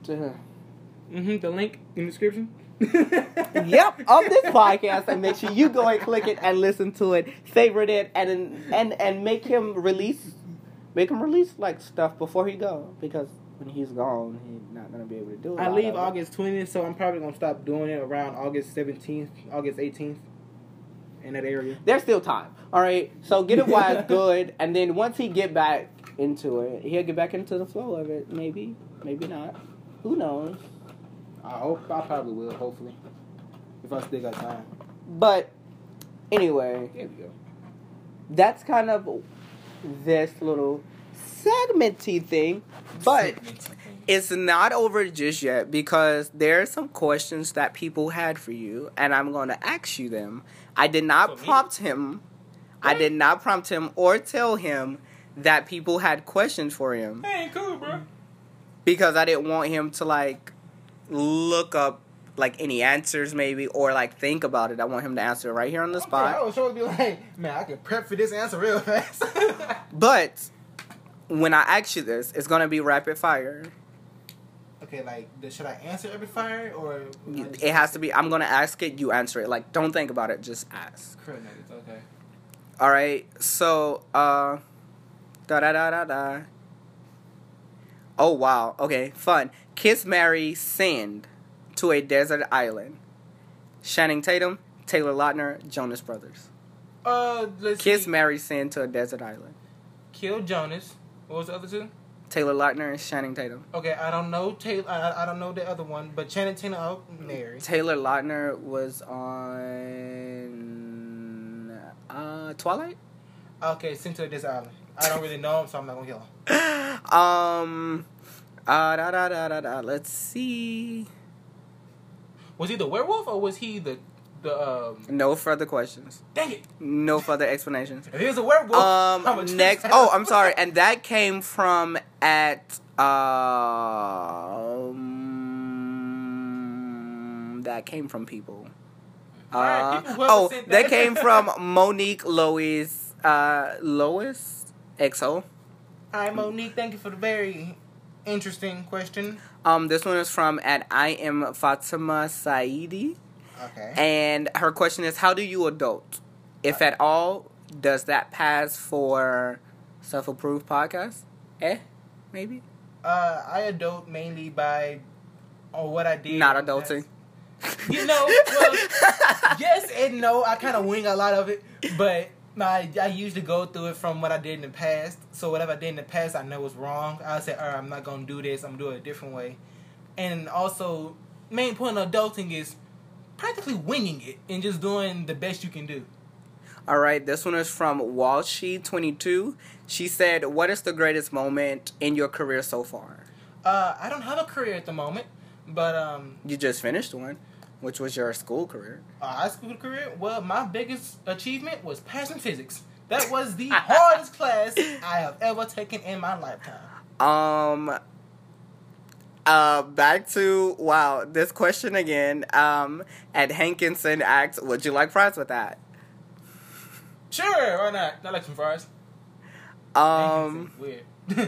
link in the description. Yep, of this podcast, and make sure you go and click it and listen to it, favorite it, and make him release like stuff before he go, because when he's gone, he's not gonna be able to do it. I leave August 20th, so I'm probably gonna stop doing it around August 17th, August 18th, in that area. There's still time, all right. So get it while it's good, and then once he get back into it, he'll get back into the flow of it. Maybe not. Who knows? I probably will, hopefully, if I still got time. But anyway, There we go. that's kind of this little segmenty thing. But It's not over just yet because there are some questions that people had for you, and I'm going to ask you them. I did not prompt him. I did not prompt him or tell him that people had questions for him. Hey, cool, bro. Because I didn't want him to, like, look up, like, any answers maybe or, like, think about it. I want him to answer it right here on the spot. I was sure to be like, man, I can prep for this answer real fast. But when I ask you this, it's going to be rapid fire. Okay, like, should I answer every fire or? It has to be. I'm gonna ask it. You answer it. Like, don't think about it. Just ask. Crud nuggets, okay. All right. So, da da da da da. Oh wow. Okay. Fun. Kiss, marry, send to a desert island. Channing Tatum, Taylor Lautner, Jonas Brothers. Let's Kiss, see. marry, send to a desert island. Kill Jonas. What was the other two? Taylor Lautner and Channing Tatum. Okay, I don't know Taylor. I don't know the other one, but Channing Tatum, I'll marry. Taylor Lautner was on Twilight. Okay, sent to this island. I don't really know him, so I'm not gonna kill him. Da da da da da. Let's see. Was he the werewolf or was he the No further questions. Dang it! No further explanations. If he was a werewolf, I'm a Next. Oh, I'm sorry. And that came from that came from people. Alright, people sent that came from Monique Lois XO. Hi, Monique. Thank you for the very interesting question. This one is from at I am Fatima Saidi. Okay. And her question is, how do you adult? If at all, does that pass for self-approved podcast? Maybe? I adult mainly by what I did. Not adulting. You know, well, yes and no. I kind of wing a lot of it, but I usually go through it from what I did in the past. So whatever I did in the past, I know was wrong. I say, all right, I'm not going to do this. I'm going to do it a different way. And also, main point of adulting is practically winging it and just doing the best you can do. All right, this one is from Walshy22. She said, what is the greatest moment in your career so far? I don't have a career at the moment, but You just finished one, which was your school career. high school career. Well, my biggest achievement was passing physics. That was the hardest class I have ever taken in my lifetime. Back to, wow, this question again. At Hankinson asks, would you like fries with that? Sure, why not? I like some fries. Weird.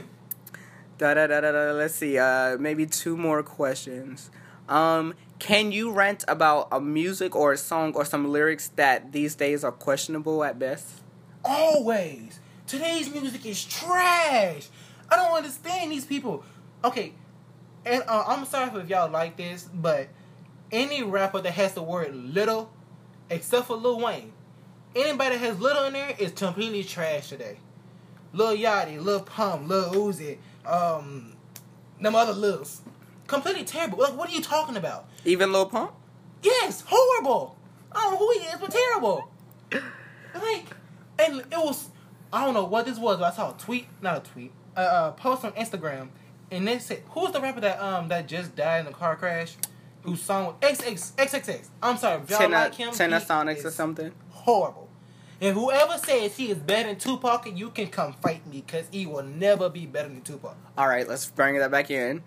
Let's see. Maybe two more questions. Can you rant about a music or a song or some lyrics that these days are questionable at best? Always. Today's music is trash. I don't understand these people. Okay, and I'm sorry if y'all like this, but any rapper that has the word little, except for Lil Wayne, anybody that has little in there is completely trash today. Lil Yachty, Lil Pump, Lil Uzi, them other Lils. Completely terrible. Like, what are you talking about? Even Lil Pump? Yes, horrible. I don't know who he is, but terrible. Like, and it was, I don't know what this was, but I saw a post on Instagram, and they said, who's the rapper that just died in a car crash? Whose song was XXX. I'm sorry, if y'all like him, Tenasonics or something? Horrible. And whoever says he is better than Tupac, you can come fight me, because he will never be better than Tupac. Alright, let's bring that back in.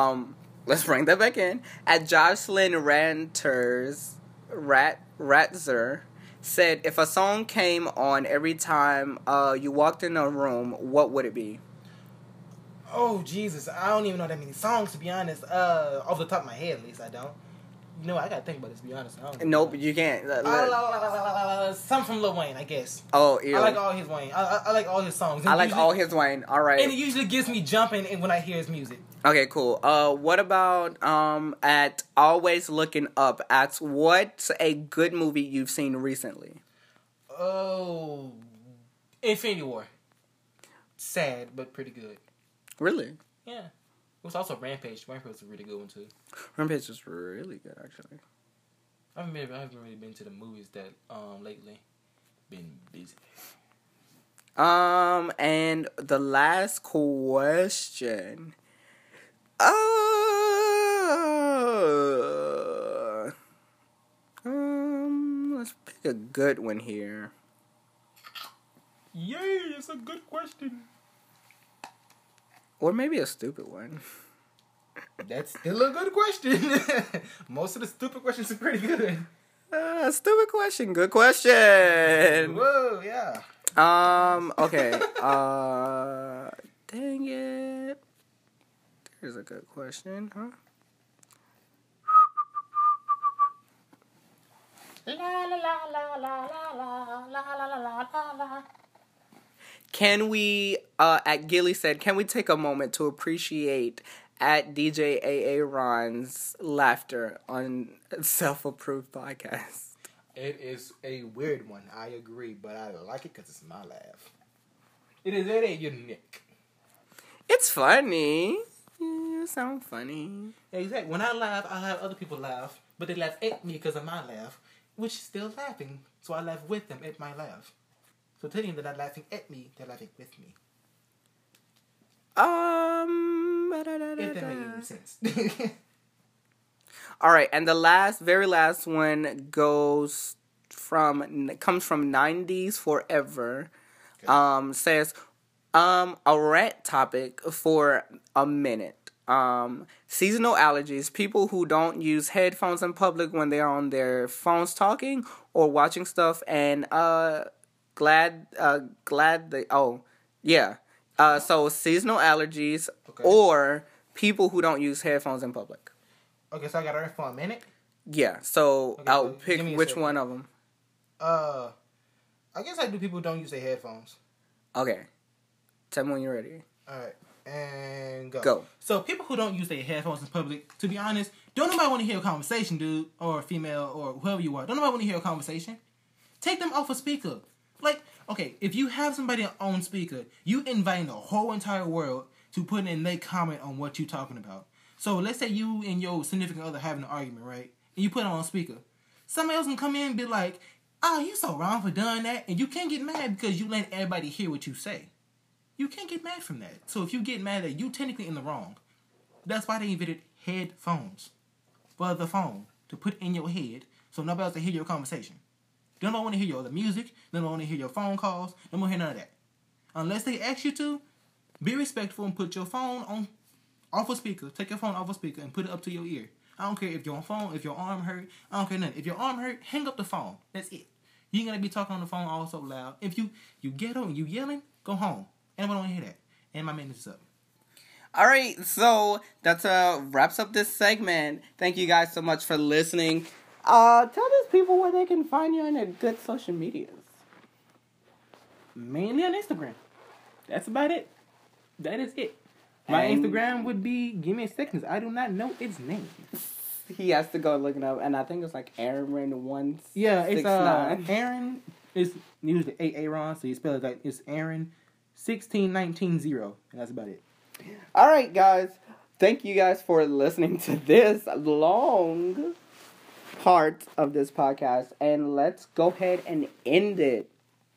At Jocelyn Ratzer said, if a song came on every time you walked in a room, what would it be? Oh, Jesus. I don't even know that many songs, to be honest. Off the top of my head, at least, I don't. You know, I gotta think about this, to be honest. Nope, you can't. Some from Lil Wayne, I guess. Oh, ew. I like all his Wayne. I like all his songs. I like all his Wayne. All right. And it usually gets me jumping when I hear his music. Okay, cool. What about at Always Looking Up? Asks, what's a good movie you've seen recently? Oh, Infinity War. Sad, but pretty good. Really? Yeah. It was also Rampage. Rampage was a really good one too. Rampage was really good, actually. I haven't really been to the movies that lately. Been busy. And the last question. a good one here. Yay, it's a good question. Or maybe a stupid one. That's still a good question. Most of the stupid questions are pretty good. Stupid question. Good question. Whoa, yeah. Okay. Dang it. Here's a good question, huh? Can we, at Gilly said, can we take a moment to appreciate at DJ AA Ron's laughter on Self-Approved Podcast? It is a weird one, I agree, but I like it because it's my laugh. It is very unique. It's funny. You sound funny. Exactly. When I laugh, I have other people laugh, but they laugh at me because of my laugh, which is still laughing, so I laugh with them at my laugh. So telling them they're not laughing at me, they're laughing with me. If that makes any sense. All right, and the very last one comes from 90s Forever. Okay. Says, a rant topic for a minute. Seasonal allergies. People who don't use headphones in public when they're on their phones talking or watching stuff, and so seasonal allergies, okay, or people who don't use headphones in public. Okay, so I got to for a minute? Yeah, so okay, I'll pick which one of them. I guess I do people who don't use their headphones. Okay. Tell me when you're ready. Alright, and go. Go. So people who don't use their headphones in public, to be honest, don't nobody want to hear a conversation, dude, or female, or whoever you are. Don't nobody want to hear a conversation. Take them off a speaker. Like, okay, if you have somebody on speaker, you inviting the whole entire world to put in their comment on what you're talking about. So let's say you and your significant other having an argument, right? And you put it on speaker. Somebody else can come in and be like, oh, you so wrong for doing that. And you can't get mad because you let everybody hear what you say. You can't get mad from that. So if you get mad at you technically in the wrong. That's why they invented headphones. For the phone. To put in your head so nobody else can hear your conversation. They don't want to hear your other music. They don't want to hear your phone calls. They don't want to hear none of that. Unless they ask you to, be respectful and put your phone off a speaker. Take your phone off a speaker and put it up to your ear. I don't care if your arm hurt. I don't care nothing. If your arm hurt, hang up the phone. That's it. You ain't gonna be talking on the phone all so loud. If you ghetto and you yelling, go home. Anybody want to hear that? And my maintenance is up. All right, so that's wraps up this segment. Thank you guys so much for listening. Tell these people where they can find you on their good social medias. Mainly on Instagram. That's about it. That is it. My Instagram would be, give me a second, I do not know its name. He has to go look it up, and I think it's like Aaron169. Yeah, it's Aaron. It's usually Aaron, so you spell it like it's Aaron 16190, and that's about it. All right, guys. Thank you guys for listening to this long part of this podcast, and let's go ahead and end it.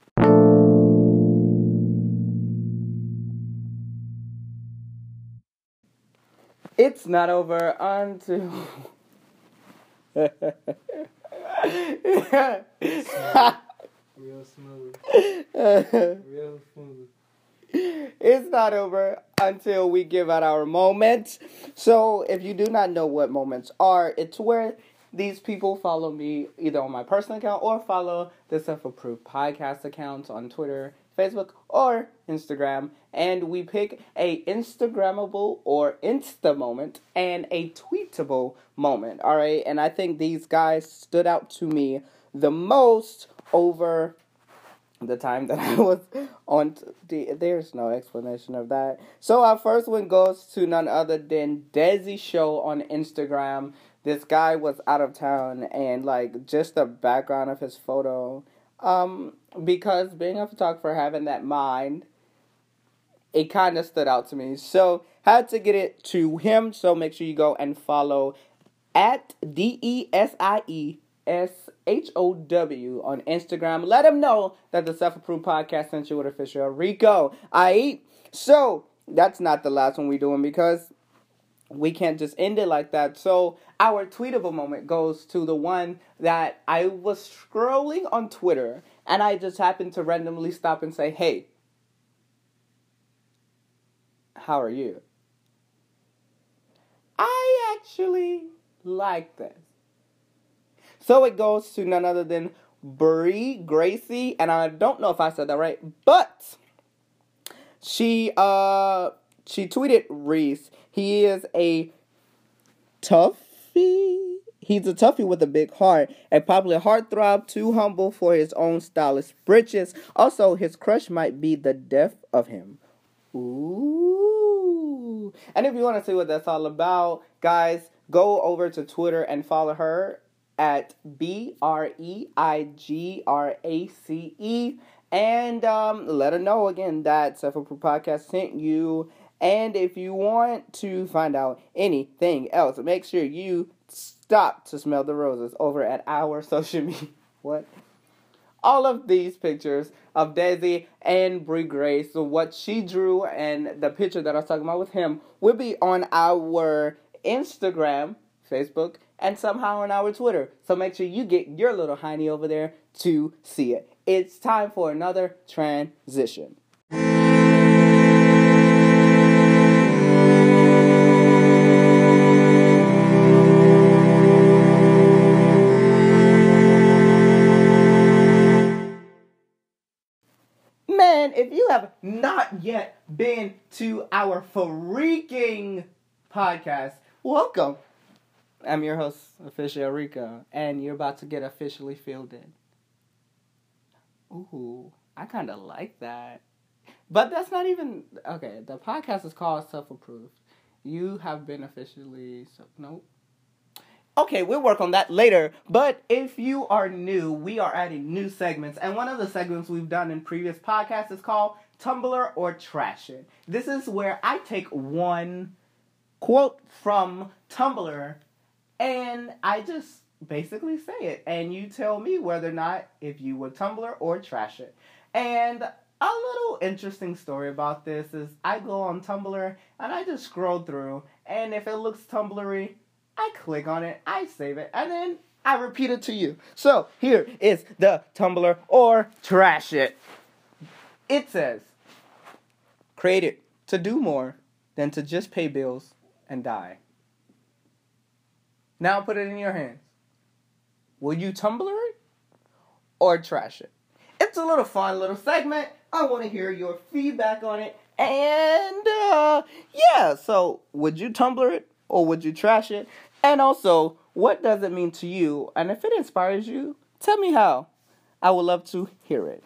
It's not over until... Real smooth. Real smooth. It's not over until we give out our moments. So if you do not know what moments are, it's where these people follow me either on my personal account or follow the Self-Approved Podcast accounts on Twitter, Facebook, or Instagram. And we pick a Instagrammable or Insta moment and a tweetable moment. All right. And I think these guys stood out to me the most over the time that I was on. There's no explanation of that. So our first one goes to none other than Desi Show on Instagram. This guy was out of town, and like just the background of his photo, because being a photographer, having that mind, it kind of stood out to me. So had to get it to him. So make sure you go and follow at DESIESHOW on Instagram. Let him know that the Self-Approved Podcast sent you with official Rico. So that's not the last one we're doing, because we can't just end it like that. So our tweetable moment goes to the one that I was scrolling on Twitter and I just happened to randomly stop and say, hey, how are you? I actually like this. So it goes to none other than Brie Gracie, and I don't know if I said that right, but she tweeted Reese. He is a toughie. He's a toughie with a big heart, a popular heartthrob, too humble for his own stylish britches. Also, his crush might be the death of him. Ooh. And if you want to see what that's all about, guys, go over to Twitter and follow her at BREIGRACE and let her know again that Self-Approved Podcast sent you. And if you want to find out anything else, make sure you stop to smell the roses over at our social media. What? All of these pictures of Desi and Brie Grace, so what she drew and the picture that I was talking about with him will be on our Instagram, Facebook, and somehow on our Twitter. So make sure you get your little hiney over there to see it. It's time for another transition. Man, if you have not yet been to our freaking podcast, welcome. I'm your host, Official Rico, and you're about to get officially filled in. Ooh, I kind of like that. But that's not even... Okay, the podcast is called Self-Approved. You have been officially... Nope. Okay, we'll work on that later. But if you are new, we are adding new segments. And one of the segments we've done in previous podcasts is called Tumblr or Trash It. This is where I take one quote from Tumblr and I just basically say it. And you tell me whether or not if you would Tumblr or trash it. And a little interesting story about this is I go on Tumblr and I just scroll through. And if it looks Tumblr-y, I click on it, I save it, and then I repeat it to you. So here is the Tumblr or trash it. It says, create it to do more than to just pay bills and die. Now put it in your hands. Will you Tumblr it or trash it? It's a little fun little segment. I want to hear your feedback on it. And, yeah, so would you Tumblr it or would you trash it? And also, what does it mean to you? And if it inspires you, tell me how. I would love to hear it.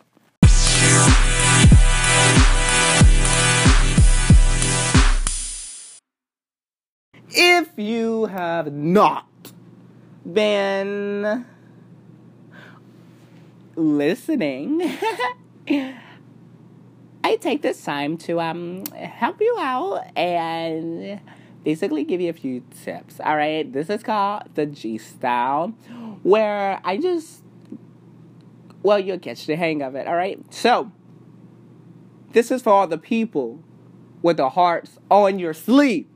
If you have not been listening, I take this time to help you out and basically give you a few tips. All right, this is called the G Style, where I just, well, you'll catch the hang of it. All right, so this is for all the people with the hearts on your sleeve.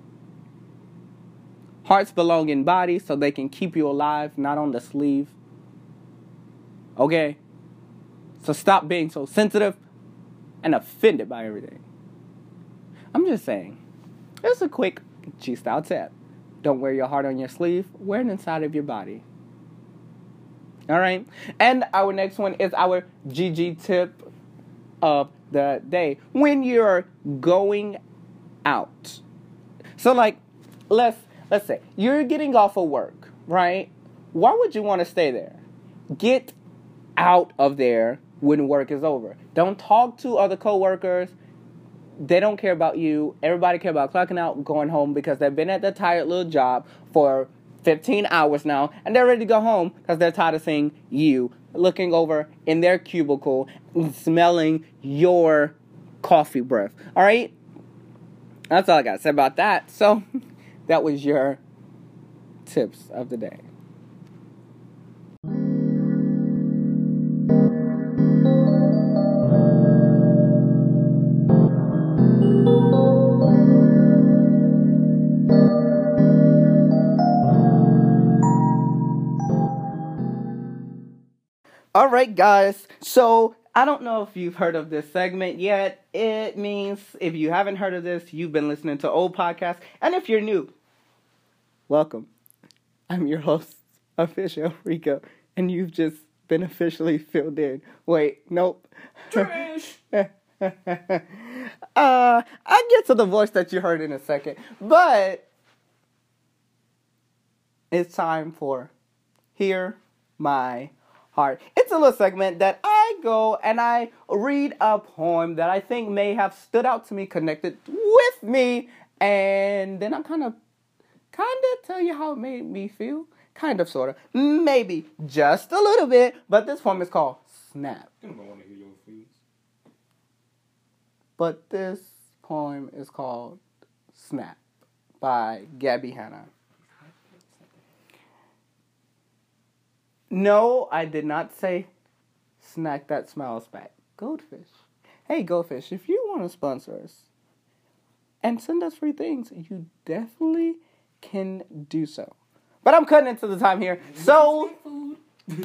Hearts belong in bodies so they can keep you alive, not on the sleeve. Okay? So stop being so sensitive and offended by everything. I'm just saying. It's a quick G-style tip. Don't wear your heart on your sleeve. Wear it inside of your body. Alright? And our next one is our GG tip of the day. When you're going out. So, like, let's say you're getting off of work, right? Why would you want to stay there? Get out of there when work is over. Don't talk to other coworkers. They don't care about you. Everybody care about clocking out, going home because they've been at their tired little job for 15 hours now, and they're ready to go home because they're tired of seeing you looking over in their cubicle and smelling your coffee breath. All right? That's all I got to say about that. So, that was your tips of the day. All right, guys. So I don't know if you've heard of this segment yet. It means if you haven't heard of this, you've been listening to old podcasts. And if you're new, welcome. I'm your host, Official Rico, and you've just been officially filled in. Wait, nope. Trash. I'll get to the voice that you heard in a second. But it's time for Hear My Heart. It's a little segment that I go and I read a poem that I think may have stood out to me, connected with me, and then I kind of tell you how it made me feel. Kind of, sort of. Maybe just a little bit. But this poem is called Snap. I don't want to hear your feelings. But this poem is called Snap by Gabby Hanna. No, I did not say snack that smiles back. Goldfish. Hey, Goldfish, if you want to sponsor us and send us free things, you definitely can do so. But I'm cutting into the time here. So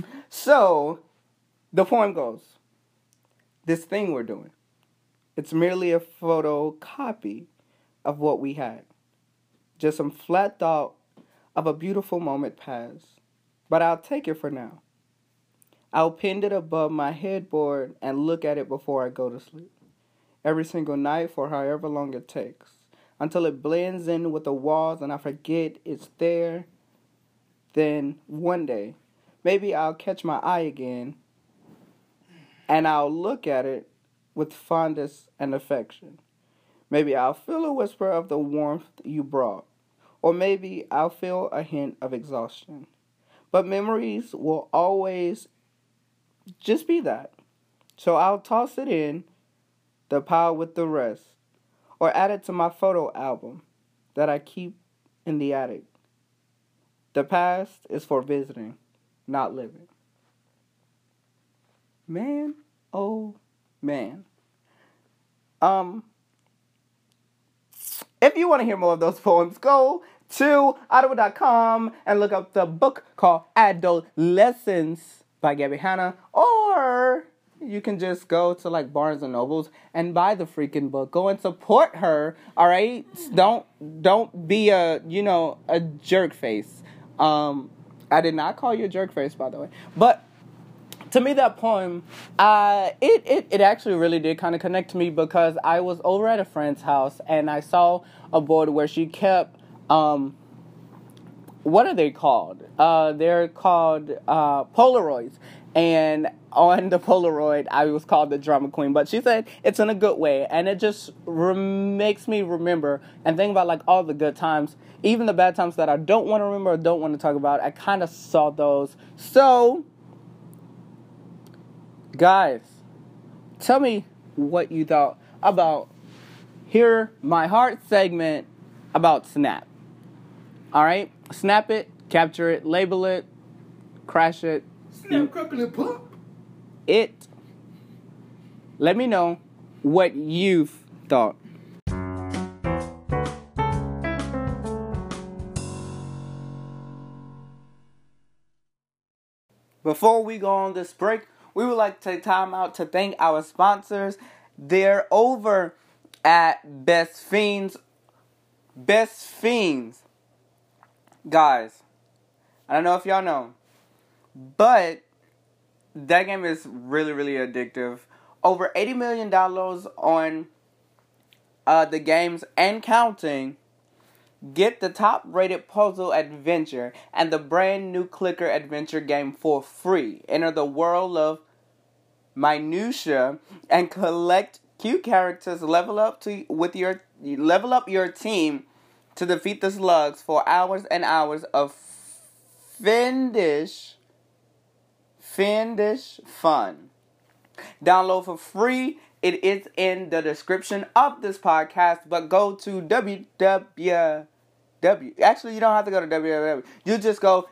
the poem goes, this thing we're doing, it's merely a photocopy of what we had. Just some flat thought of a beautiful moment past. But I'll take it for now. I'll pin it above my headboard and look at it before I go to sleep. Every single night for however long it takes. Until it blends in with the walls and I forget it's there. Then one day, maybe I'll catch my eye again and I'll look at it with fondness and affection. Maybe I'll feel a whisper of the warmth you brought. Or maybe I'll feel a hint of exhaustion. But memories will always just be that. So I'll toss it in the pile with the rest. Or add it to my photo album that I keep in the attic. The past is for visiting, not living. Man, oh man. If you want to hear more of those poems, go to audible.com and look up the book called Adolescence by Gabby Hanna, or you can just go to like Barnes and Nobles and buy the freaking book. Go and support her, all right? Don't be a jerk face. I did not call you a jerk face, by the way. But to me, that poem, it actually really did kind of connect to me because I was over at a friend's house and I saw a board where she kept what are they called? They're called Polaroids. And on the Polaroid, I was called the drama queen. But she said it's in a good way. And it just makes me remember and think about like all the good times. Even the bad times that I don't want to remember or don't want to talk about. I kind of saw those. So, guys, tell me what you thought about Hear My Heart segment about Snap. Alright? Snap it, capture it, label it, crash it. Snap, crackle, and pop. Let me know what you've thought. Before we go on this break, we would like to take time out to thank our sponsors. They're over at Best Fiends. Best Fiends. Guys, I don't know if y'all know, but that game is really, really addictive. Over $80 million on the games and counting. Get the top-rated puzzle adventure and the brand new clicker adventure game for free. Enter the world of minutia and collect cute characters. Level up your team to defeat the slugs for hours and hours of fiendish fun. Download for free. It is in the description of this podcast, but go to Actually, you don't have to go to www. You just go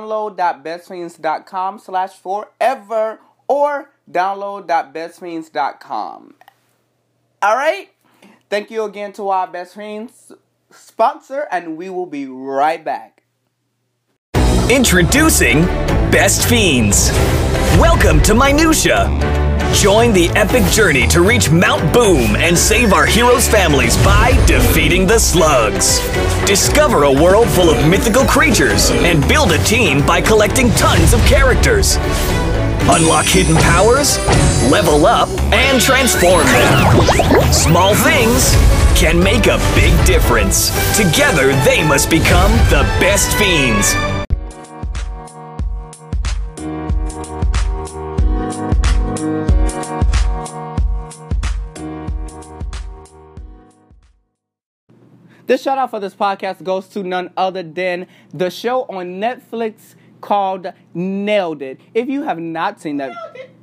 download.bestfiends.com/forever or download.bestfiends.com. All right? Thank you again to our Best Fiends sponsor, and we will be right back. Introducing Best Fiends. Welcome to Minutia. Join the epic journey to reach Mount Boom and save our heroes' families by defeating the slugs. Discover a world full of mythical creatures and build a team by collecting tons of characters. Unlock hidden powers, level up, and transform them. Small things can make a big difference. Together, they must become the best fiends. This shout out for this podcast goes to none other than the show on Netflix called Nailed It. If you have not seen that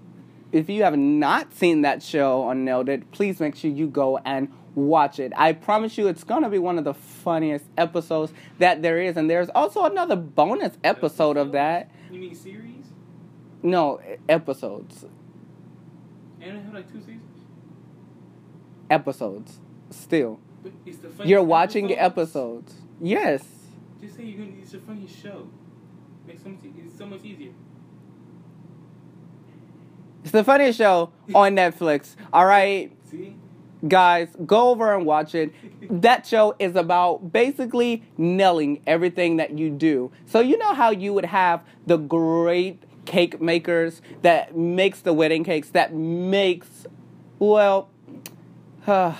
show on Nailed It, please make sure you go and watch it. I promise you it's going to be one of the funniest episodes that there is. And there's also another bonus episode of that. You mean series? No, episodes. And it had like 2 seasons? Episodes. Still. But it's the funniest You're watching episodes. Yes. Just say it's a funny show. It's so much easier. It's the funniest show on Netflix. All right? See? Guys, go over and watch it. That show is about basically nailing everything that you do. So you know how you would have the great cake makers that makes the wedding cakes, that makes, well, the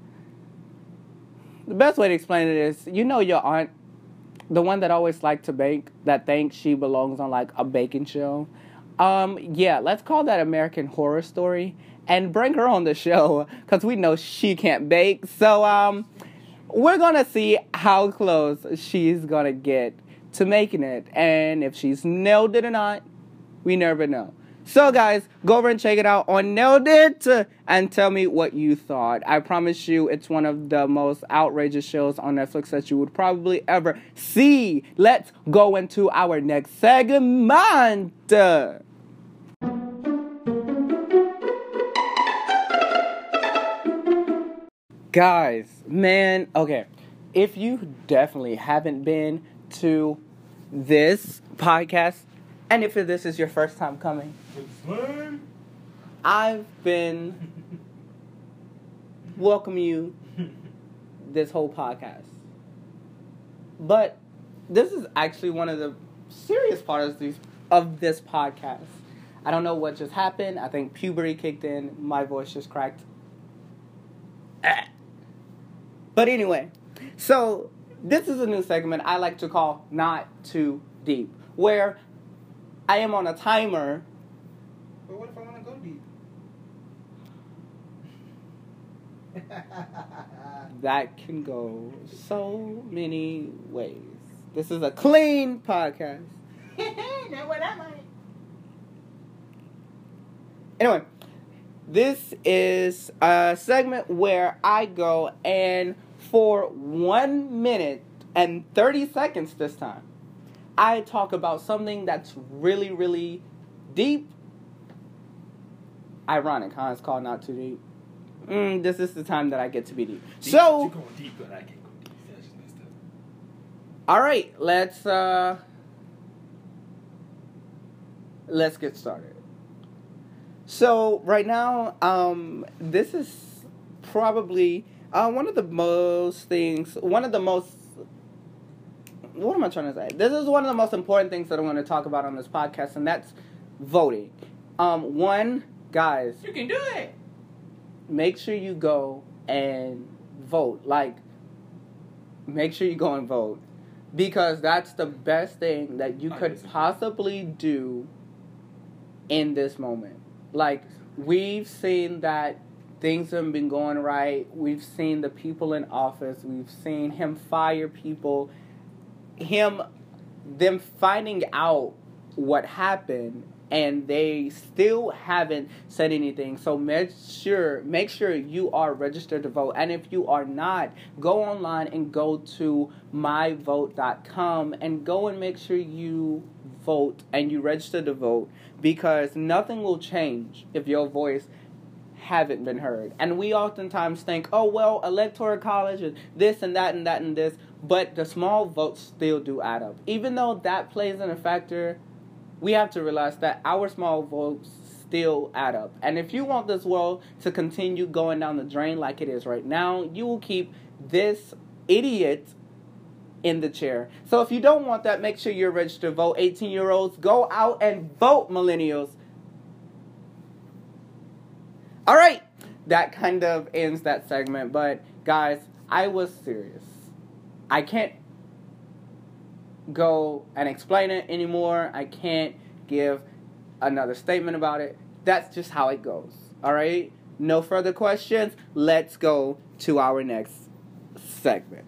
best way to explain it is, you know your aunt, the one that always liked to bake, that thinks she belongs on like a baking show. Yeah, let's call that American Horror Story and bring her on the show because we know she can't bake. So we're going to see how close she's going to get to making it. And if she's nailed it or not, we never know. So, guys, go over and check it out on Nailed It and tell me what you thought. I promise you it's one of the most outrageous shows on Netflix that you would probably ever see. Let's go into our next segment. Guys, man, okay. If you definitely haven't been to this podcast, and if this is your first time coming, I've been welcoming you this whole podcast. But this is actually one of the serious parts of this podcast. I don't know what just happened. I think puberty kicked in. My voice just cracked. But anyway, so this is a new segment I like to call Not Too Deep, where I am on a timer. But what if I want to go deep? That can go so many ways. This is a clean podcast. Not what I like. Anyway, this is a segment where I go and for 1 minute and 30 seconds this time, I talk about something that's really, really deep. Ironic, huh? It's called Not Too Deep. This is the time that I get to be deep. So, You're going deep, but I can't go deep. That's just messed up. all right, let's get started. So right now, this is probably one of the most, what am I trying to say? This is one of the most important things that I want to talk about on this podcast, and that's voting. One, guys, You can do it. make sure you go and vote. Like, make sure you go and vote. Because that's the best thing that you could possibly do in this moment. Like, we've seen that things haven't been going right. We've seen the people in office. We've seen him fire people. Them finding out what happened, and they still haven't said anything. So make sure you are registered to vote. And if you are not, go online and go to myvote.com and go and make sure you vote and you register to vote, because nothing will change if your voice haven't been heard. And we oftentimes think, oh, well, electoral college is this and that and that and this. But the small votes still do add up. Even though that plays in a factor, we have to realize that our small votes still add up. And if you want this world to continue going down the drain like it is right now, you will keep this idiot in the chair. So if you don't want that, make sure you're registered to vote. 18-year-olds, go out and vote, millennials. All right, that kind of ends that segment. But guys, I was serious. I can't go and explain it anymore. I can't give another statement about it. That's just how it goes. All right? No further questions. Let's go to our next segment.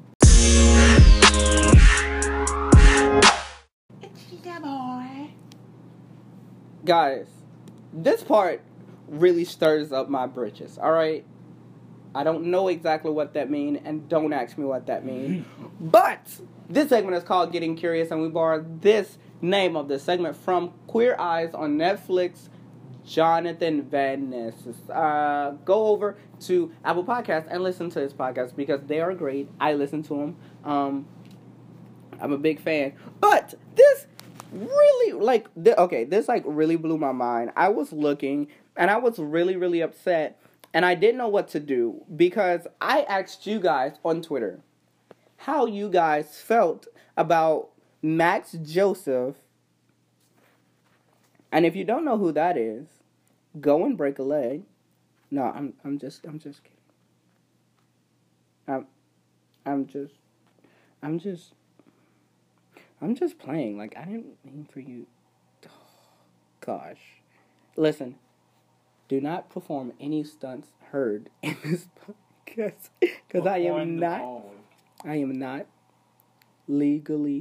Guys, this part really stirs up my britches, alright? I don't know exactly what that means, and don't ask me what that means. But this segment is called Getting Curious, and we borrowed this name of the segment from Queer Eyes on Netflix, Jonathan Van Ness. Go over to Apple Podcasts and listen to his podcast because they are great. I listen to them. I'm a big fan. But this really, this really blew my mind. I was looking, and I was really, really upset, and I didn't know what to do because I asked you guys on Twitter how you guys felt about Max Joseph. And if you don't know who that is, go and break a leg. No, I'm just kidding. I'm just playing. Like, I didn't mean for you. Oh, gosh. Listen, do not perform any stunts heard in this podcast because I am not legally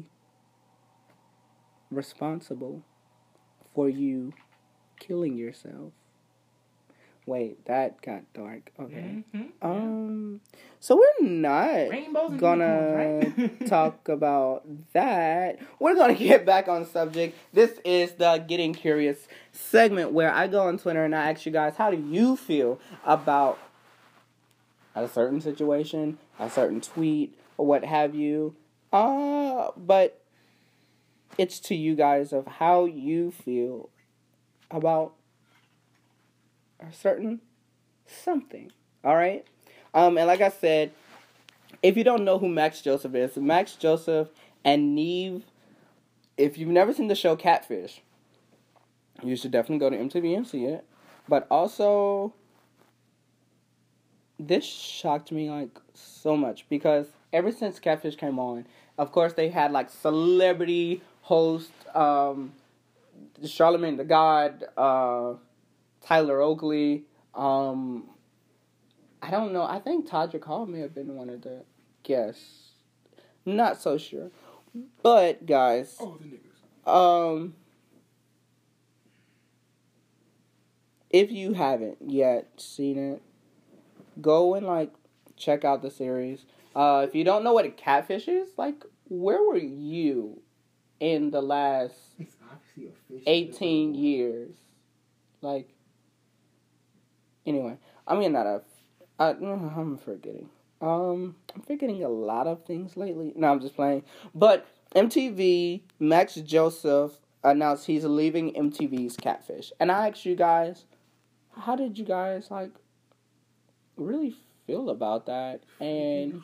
responsible for you killing yourself. Wait, that got dark. Okay. So we're not gonna talk about that. We're gonna get back on subject. This is the Getting Curious segment where I go on Twitter and I ask you guys, how do you feel about a certain situation, a certain tweet, or what have you? But it's to you guys of how you feel about a certain something. Alright? And like I said, if you don't know who Max Joseph is, Max Joseph and Nev, if you've never seen the show Catfish, you should definitely go to MTV and see it. But also, this shocked me so much because ever since Catfish came on, of course they had celebrity host Charlamagne the God, Tyler Oakley, I don't know. I think Todrick Hall may have been one of the guests. Not so sure. But, guys. Oh, the niggas. If you haven't yet seen it, go and, check out the series. If you don't know what a catfish is, where were you in the last 18 years? Anyway, I'm forgetting. I'm forgetting a lot of things lately. No, I'm just playing. But MTV, Max Joseph announced he's leaving MTV's Catfish. And I asked you guys, how did you guys, really feel about that? And,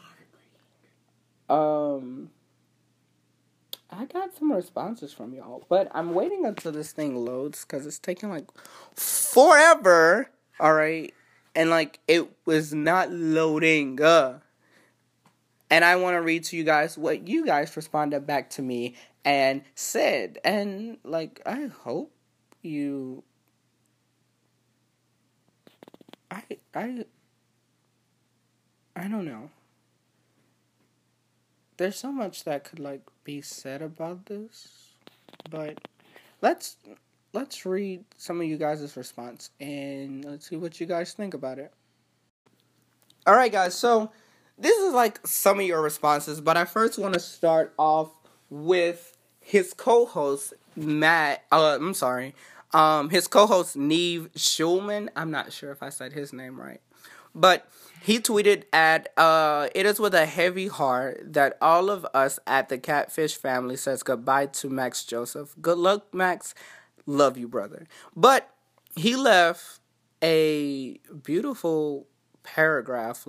I got some responses from y'all. But I'm waiting until this thing loads because it's taking, forever. Alright? And, it was not loading. And I want to read to you guys what you guys responded back to me and said. And, I hope you... I don't know. There's so much that could, be said about this. But let's read some of you guys' response, and let's see what you guys think about it. Alright, guys, so this is, some of your responses, but I first want to start off with his co-host, his co-host, Nev Schulman. I'm not sure if I said his name right. But he tweeted it is with a heavy heart that all of us at the Catfish family says goodbye to Max Joseph. Good luck, Max. Love you, brother. But he left a beautiful paragraph,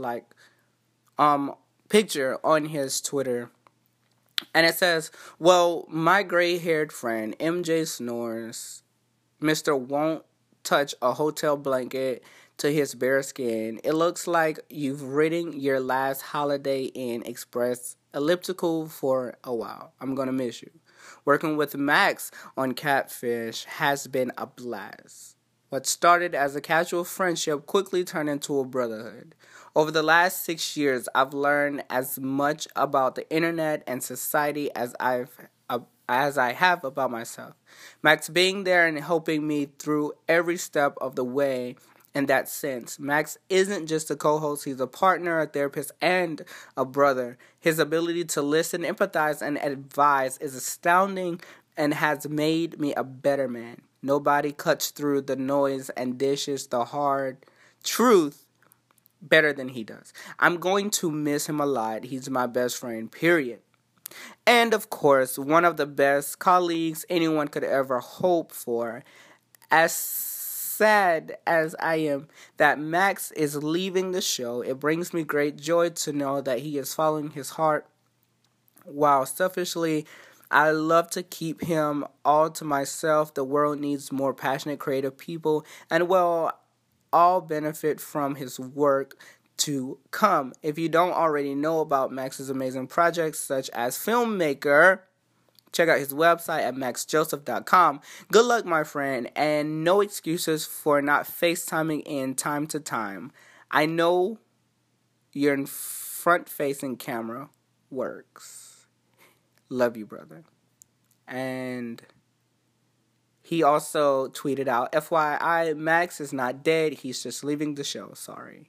picture on his Twitter. And it says, well, my gray-haired friend, MJ snores. Mr. won't touch a hotel blanket to his bare skin. It looks like you've ridden your last Holiday Inn Express elliptical for a while. I'm going to miss you. Working with Max on Catfish has been a blast. What started as a casual friendship quickly turned into a brotherhood. Over the last 6 years, I've learned as much about the internet and society as I have about myself. Max being there and helping me through every step of the way in that sense. Max isn't just a co-host, he's a partner, a therapist, and a brother. His ability to listen, empathize, and advise is astounding and has made me a better man. Nobody cuts through the noise and dishes the hard truth better than he does. I'm going to miss him a lot. He's my best friend, period. And of course, one of the best colleagues anyone could ever hope for. As sad as I am that Max is leaving the show, it brings me great joy to know that he is following his heart. While selfishly, I love to keep him all to myself. The world needs more passionate, creative people, and all benefit from his work to come. If you don't already know about Max's amazing projects, such as Filmmaker, check out his website at maxjoseph.com. Good luck, my friend, and no excuses for not FaceTiming in time to time. I know your front-facing camera works. Love you, brother. And he also tweeted out, FYI, Max is not dead. He's just leaving the show. Sorry.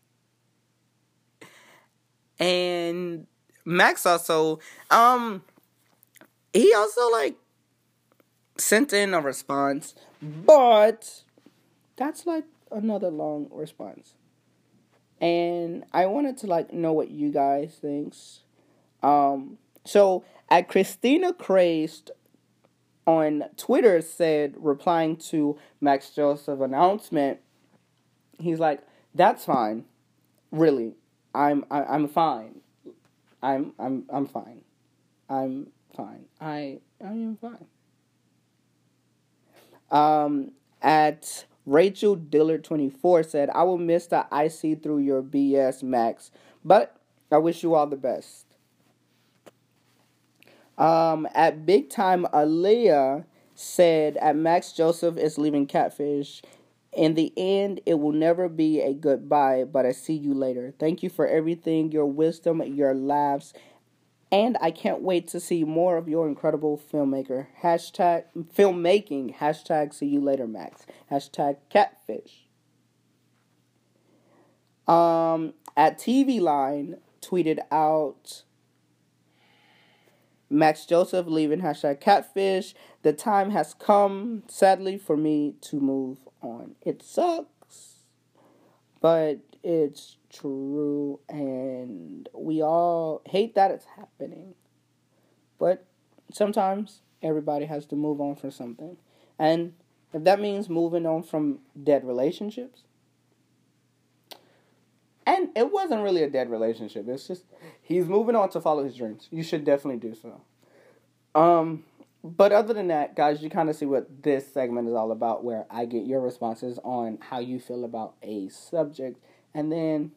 And Max also, he also, sent in a response. But that's, another long response. And I wanted to, know what you guys think. So, at Christina Crazed on Twitter said, replying to Max Joseph's announcement, he's like, that's fine. Really. I'm fine. I'm fine. I'm fine. I am fine. At Rachel Dillard 24 said, I will miss the I see through your BS, Max, but I wish you all the best. At Big Time Aaliyah said, at Max Joseph is leaving Catfish. In the end, it will never be a goodbye, but I see you later. Thank you for everything, your wisdom, your laughs, and I can't wait to see more of your incredible filmmaking. Hashtag see you later, Max. Hashtag Catfish. At TV Line tweeted out, Max Joseph leaving, hashtag Catfish. The time has come, sadly, for me to move on. It sucks, but it's true, and we all hate that it's happening. But sometimes everybody has to move on from something. And if that means moving on from dead relationships, and it wasn't really a dead relationship. It's just he's moving on to follow his dreams. You should definitely do so. But other than that, guys, you kind of see what this segment is all about, where I get your responses on how you feel about a subject. And then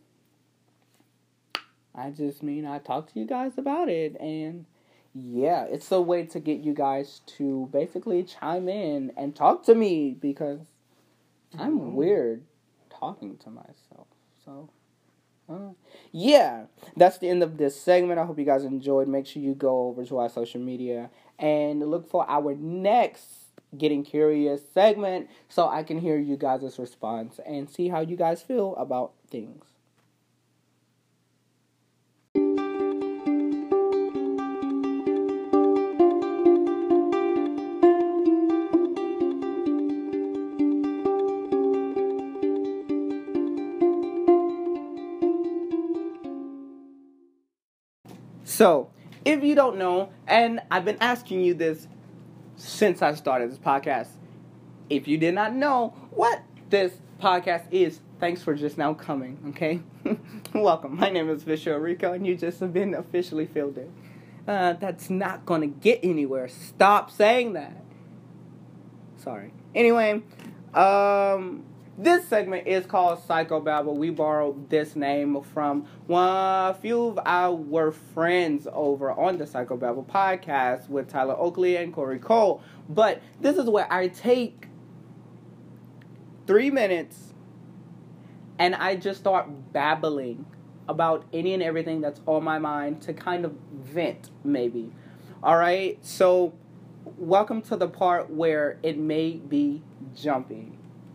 I talk to you guys about it. And yeah, it's a way to get you guys to basically chime in and talk to me, because I'm weird talking to myself. So yeah, that's the end of this segment. I hope you guys enjoyed. Make sure you go over to our social media and look for our next Getting Curious segment so I can hear you guys' response and see how you guys feel about things. So, if you don't know, and I've been asking you this since I started this podcast, if you did not know what this podcast is, thanks for just now coming, okay? Welcome. My name is Visual Rico, and you just have been officially filled in. That's not going to get anywhere. Stop saying that. Sorry. Anyway, this segment is called Psychobabble. We borrowed this name from a few of our friends over on the Psychobabble podcast with Tyler Oakley and Corey Cole. But this is where I take 3 minutes and I just start babbling about any and everything that's on my mind to kind of vent, maybe. Alright, so welcome to the part where it may be jumpy.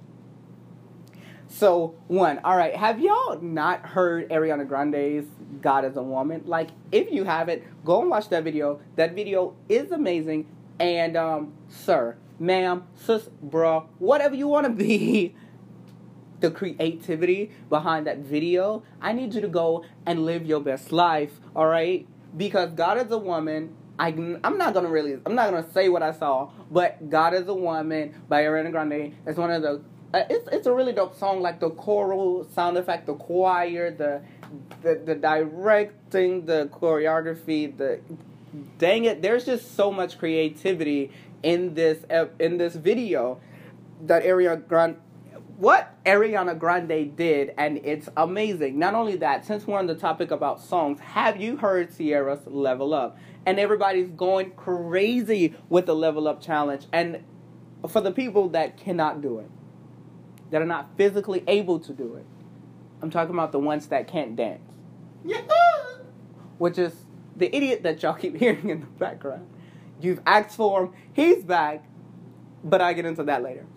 So, alright, have y'all not heard Ariana Grande's God is a Woman? Like, if you haven't, go and watch that video. That video is amazing. And, sir, ma'am, sis, bruh, whatever you want to be, the creativity behind that video, I need you to go and live your best life, alright? Because God is a Woman, I'm not gonna say what I saw, but God is a Woman by Ariana Grande is one of the, it's a really dope song, like the choral sound effect, the choir, the directing, the choreography, dang it, there's just so much creativity in this video that Ariana Grande did, and it's amazing. Not only that, since we're on the topic about songs, have you heard Ciara's Level Up? And everybody's going crazy with the Level Up challenge. And for the people that cannot do it, that are not physically able to do it, I'm talking about the ones that can't dance. Which is the idiot that y'all keep hearing in the background. You've asked for him, he's back, but I get into that later.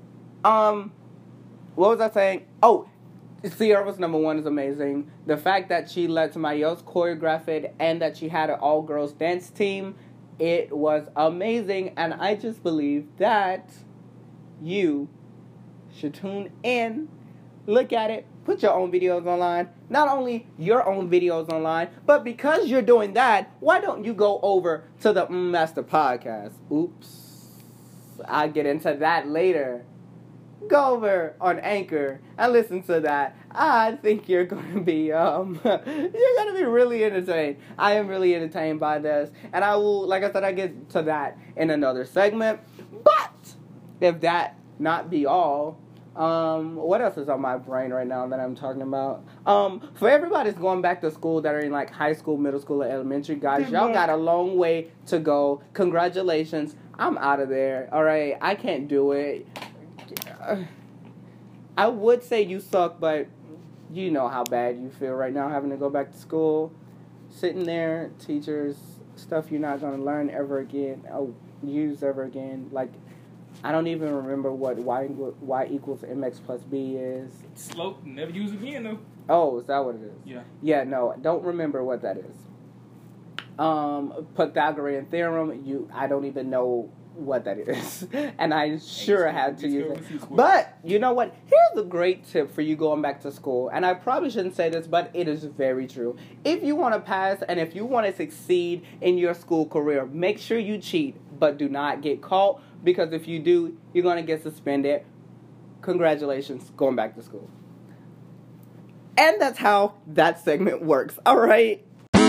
What was I saying? Oh, Ciara's number one is amazing. The fact that she let somebody else choreograph it and that she had an all-girls dance team, it was amazing. And I just believe that you should tune in, look at it, put your own videos online. Not only your own videos online, but because you're doing that, why don't you go over to the Master Podcast? Oops. I'll get into that later. Go over on Anchor and listen to that. I think you're going to be, really entertained. I am really entertained by this. And I will, like I said, I get to that in another segment. But, if that not be all, what else is on my brain right now that I'm talking about? For everybody that's going back to school that are in, like, high school, middle school, or elementary, guys, y'all got a long way to go. Congratulations. I'm out of there. All right? I can't do it. I would say you suck, but you know how bad you feel right now having to go back to school, sitting there, teachers, stuff you're not going to learn ever again, use ever again. Like, I don't even remember what y equals mx plus b is. Slope, never use again, though. Oh, is that what it is? Yeah. Yeah, no, don't remember what that is. Pythagorean theorem, I don't even know what that is. And I sure had to use it. But, you know what? Here's a great tip for you going back to school. And I probably shouldn't say this, but it is very true. If you want to pass and if you want to succeed in your school career, make sure you cheat, but do not get caught. Because if you do, you're going to get suspended. Congratulations, going back to school. And that's how that segment works. All right?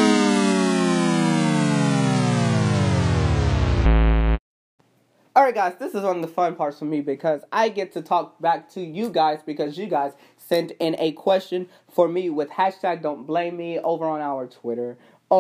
Alright guys, this is one of the fun parts for me because I get to talk back to you guys because you guys sent in a question for me with hashtag don't blame me over on our Twitter.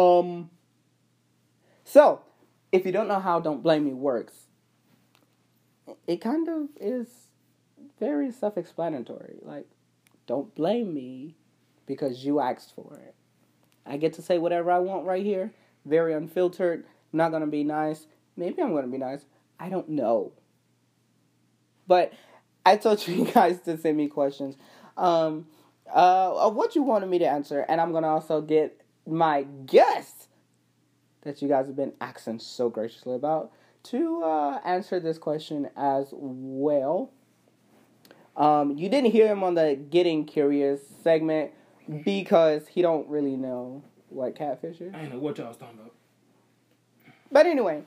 So, if you don't know how don't blame me works, it kind of is very self-explanatory. Like, don't blame me because you asked for it. I get to say whatever I want right here. Very unfiltered. Not going to be nice. Maybe I'm going to be nice. I don't know. But I told you guys to send me questions of what you wanted me to answer. And I'm going to also get my guest that you guys have been asking so graciously about to answer this question as well. You didn't hear him on the Getting Curious segment because he don't really know what catfish is. I didn't know what y'all was talking about. But anyway,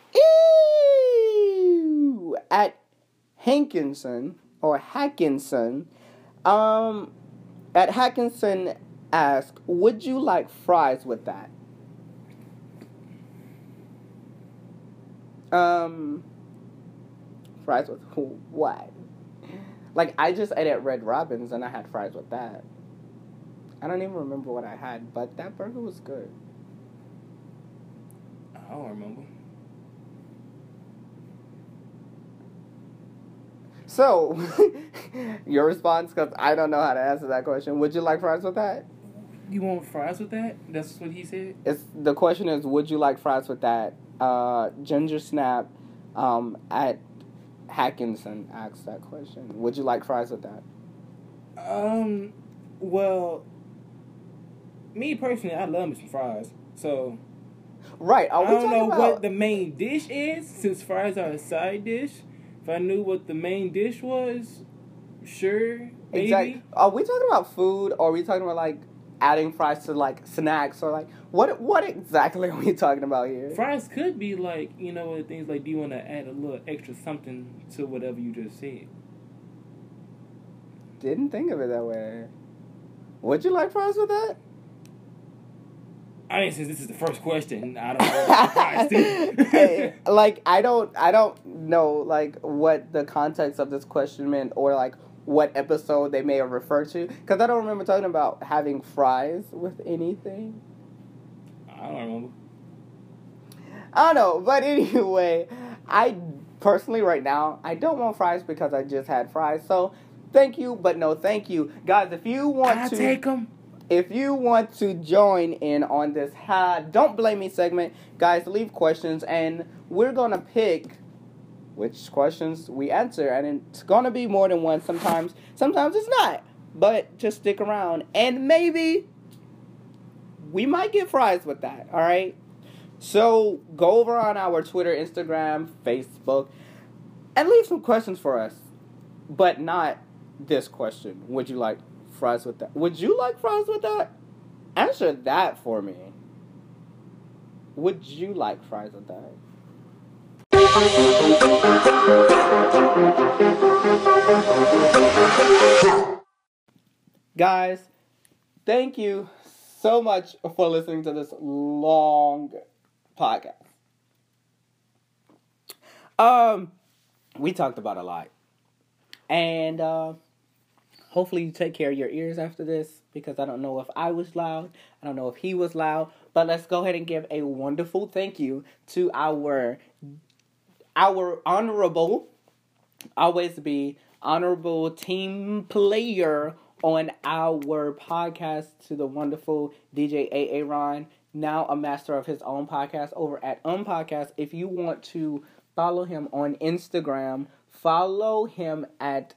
at Hankinson or Hackinson, at Hackinson asked, "Would you like fries with that?" Fries with what? Like, I just ate at Red Robin's and I had fries with that. I don't even remember what I had, but that burger was good. I don't remember. So, your response, because I don't know how to answer that question. Would you like fries with that? You want fries with that? That's what he said? The question is, would you like fries with that? Ginger Snap at Hackinson asked that question. Would you like fries with that? Well, me personally, I love me some fries. So, right. I don't know what the main dish is, since fries are a side dish. If I knew what the main dish was, sure, maybe. Exactly. Are we talking about food, or are we talking about, like, adding fries to, like, snacks, or, like, what exactly are we talking about here? Fries could be, like, you know, things like, do you want to add a little extra something to whatever you just said? Didn't think of it that way. Would you like fries with that? I mean, since this is the first question, I don't know what fries do. Like, I don't know, like, what the context of this question meant, or, like, what episode they may have referred to, because I don't remember talking about having fries with anything. I don't remember. I don't know, but anyway, I personally right now, I don't want fries because I just had fries, so thank you, but no thank you. Guys, if you want to... take them. If you want to join in on this Don't Blame Me segment, guys, leave questions, and we're going to pick which questions we answer, and it's going to be more than one sometimes. Sometimes it's not, but just stick around, and maybe we might get fries with that, all right? So go over on our Twitter, Instagram, Facebook, and leave some questions for us, but not this question. Would you like fries with that? Would you like fries with that? Answer that for me. Would you like fries with that? Guys, thank you so much for listening to this long podcast. We talked about a lot. And hopefully you take care of your ears after this, because I don't know if I was loud. I don't know if he was loud. But let's go ahead and give a wonderful thank you to our honorable, always be honorable team player on our podcast, to the wonderful DJ A.A. Ron, now a master of his own podcast over at Podcast. If you want to follow him on Instagram, follow him at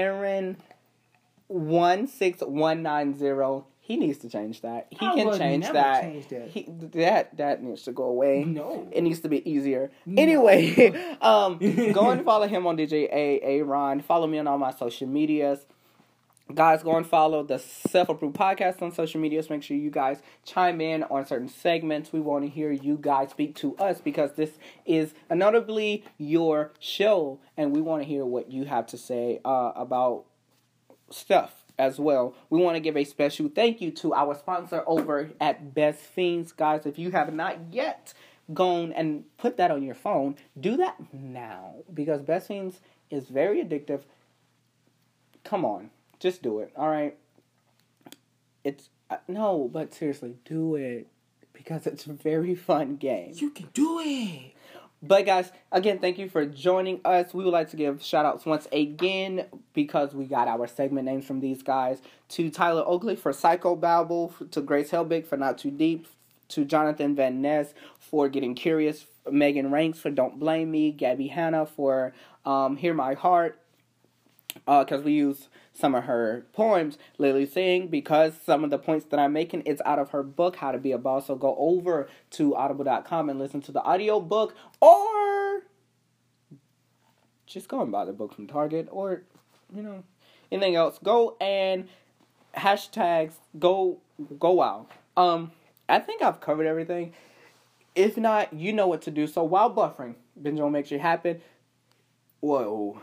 Aaron16190. He needs to change that. He can change that. That needs to go away. No. It needs to be easier. No. Anyway, go and follow him on DJ A Ron. Follow me on all my social medias. Guys, go and follow the Self-Approved Podcast on social medias. Make sure you guys chime in on certain segments. We want to hear you guys speak to us, because this is undoubtedly your show, and we want to hear what you have to say about stuff as well. We want to give a special thank you to our sponsor over at Best Fiends. Guys, if you have not yet gone and put that on your phone, do that now, because Best Fiends is very addictive. Come on. Just do it, all right? It's, no, but seriously, do it, because it's a very fun game. You can do it. But guys, again, thank you for joining us. We would like to give shout-outs once again, because we got our segment names from these guys, to Tyler Oakley for Psycho Babble, to Grace Helbig for Not Too Deep, to Jonathan Van Ness for Getting Curious, Megan Ranks for Don't Blame Me, Gabby Hanna for Hear My Heart, because we use some of her poems. Lily Singh, because some of the points that I'm making is out of her book, How to Be a Boss. So go over to audible.com and listen to the audio book, or just go and buy the book from Target, or, you know, anything else. Go and hashtags, go wow. I think I've covered everything. If not, you know what to do. So while buffering, binge on makes you happy. Whoa.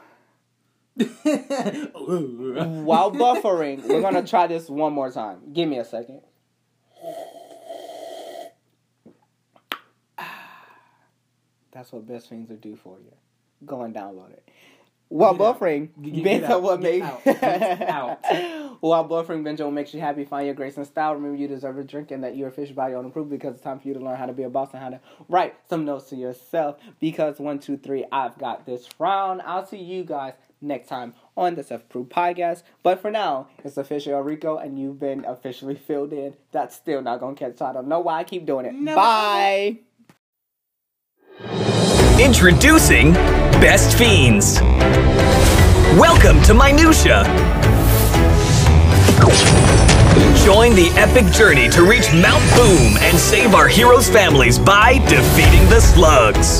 While buffering, we're gonna try this one more time. Give me a second. That's what Best Fiends will do for you. Go and download it. While buffering, binge on what makes While buffering, binge on what makes you happy. Find your grace and style. Remember, you deserve a drink and that you're official by your own approval, because it's time for you to learn how to be a boss and how to write some notes to yourself. Because 1, 2, 3, I've got this round. I'll see you guys next time on the Self-Approved Podcast. But for now, it's official Rico, and you've been officially filled in. That's still not gonna catch. So I don't know why I keep doing it. No. Bye. Introducing Best Fiends. Welcome to Minutia. Join the epic journey to reach Mount Boom and save our heroes' families by defeating the slugs.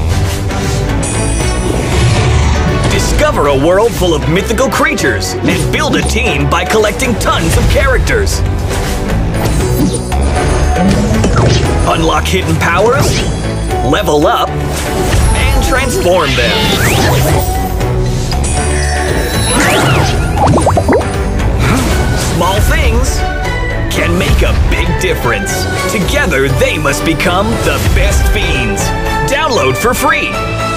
Discover a world full of mythical creatures and build a team by collecting tons of characters. Unlock hidden powers, level up, and transform them. Small things can make a big difference. Together, they must become the Best Fiends. Download for free.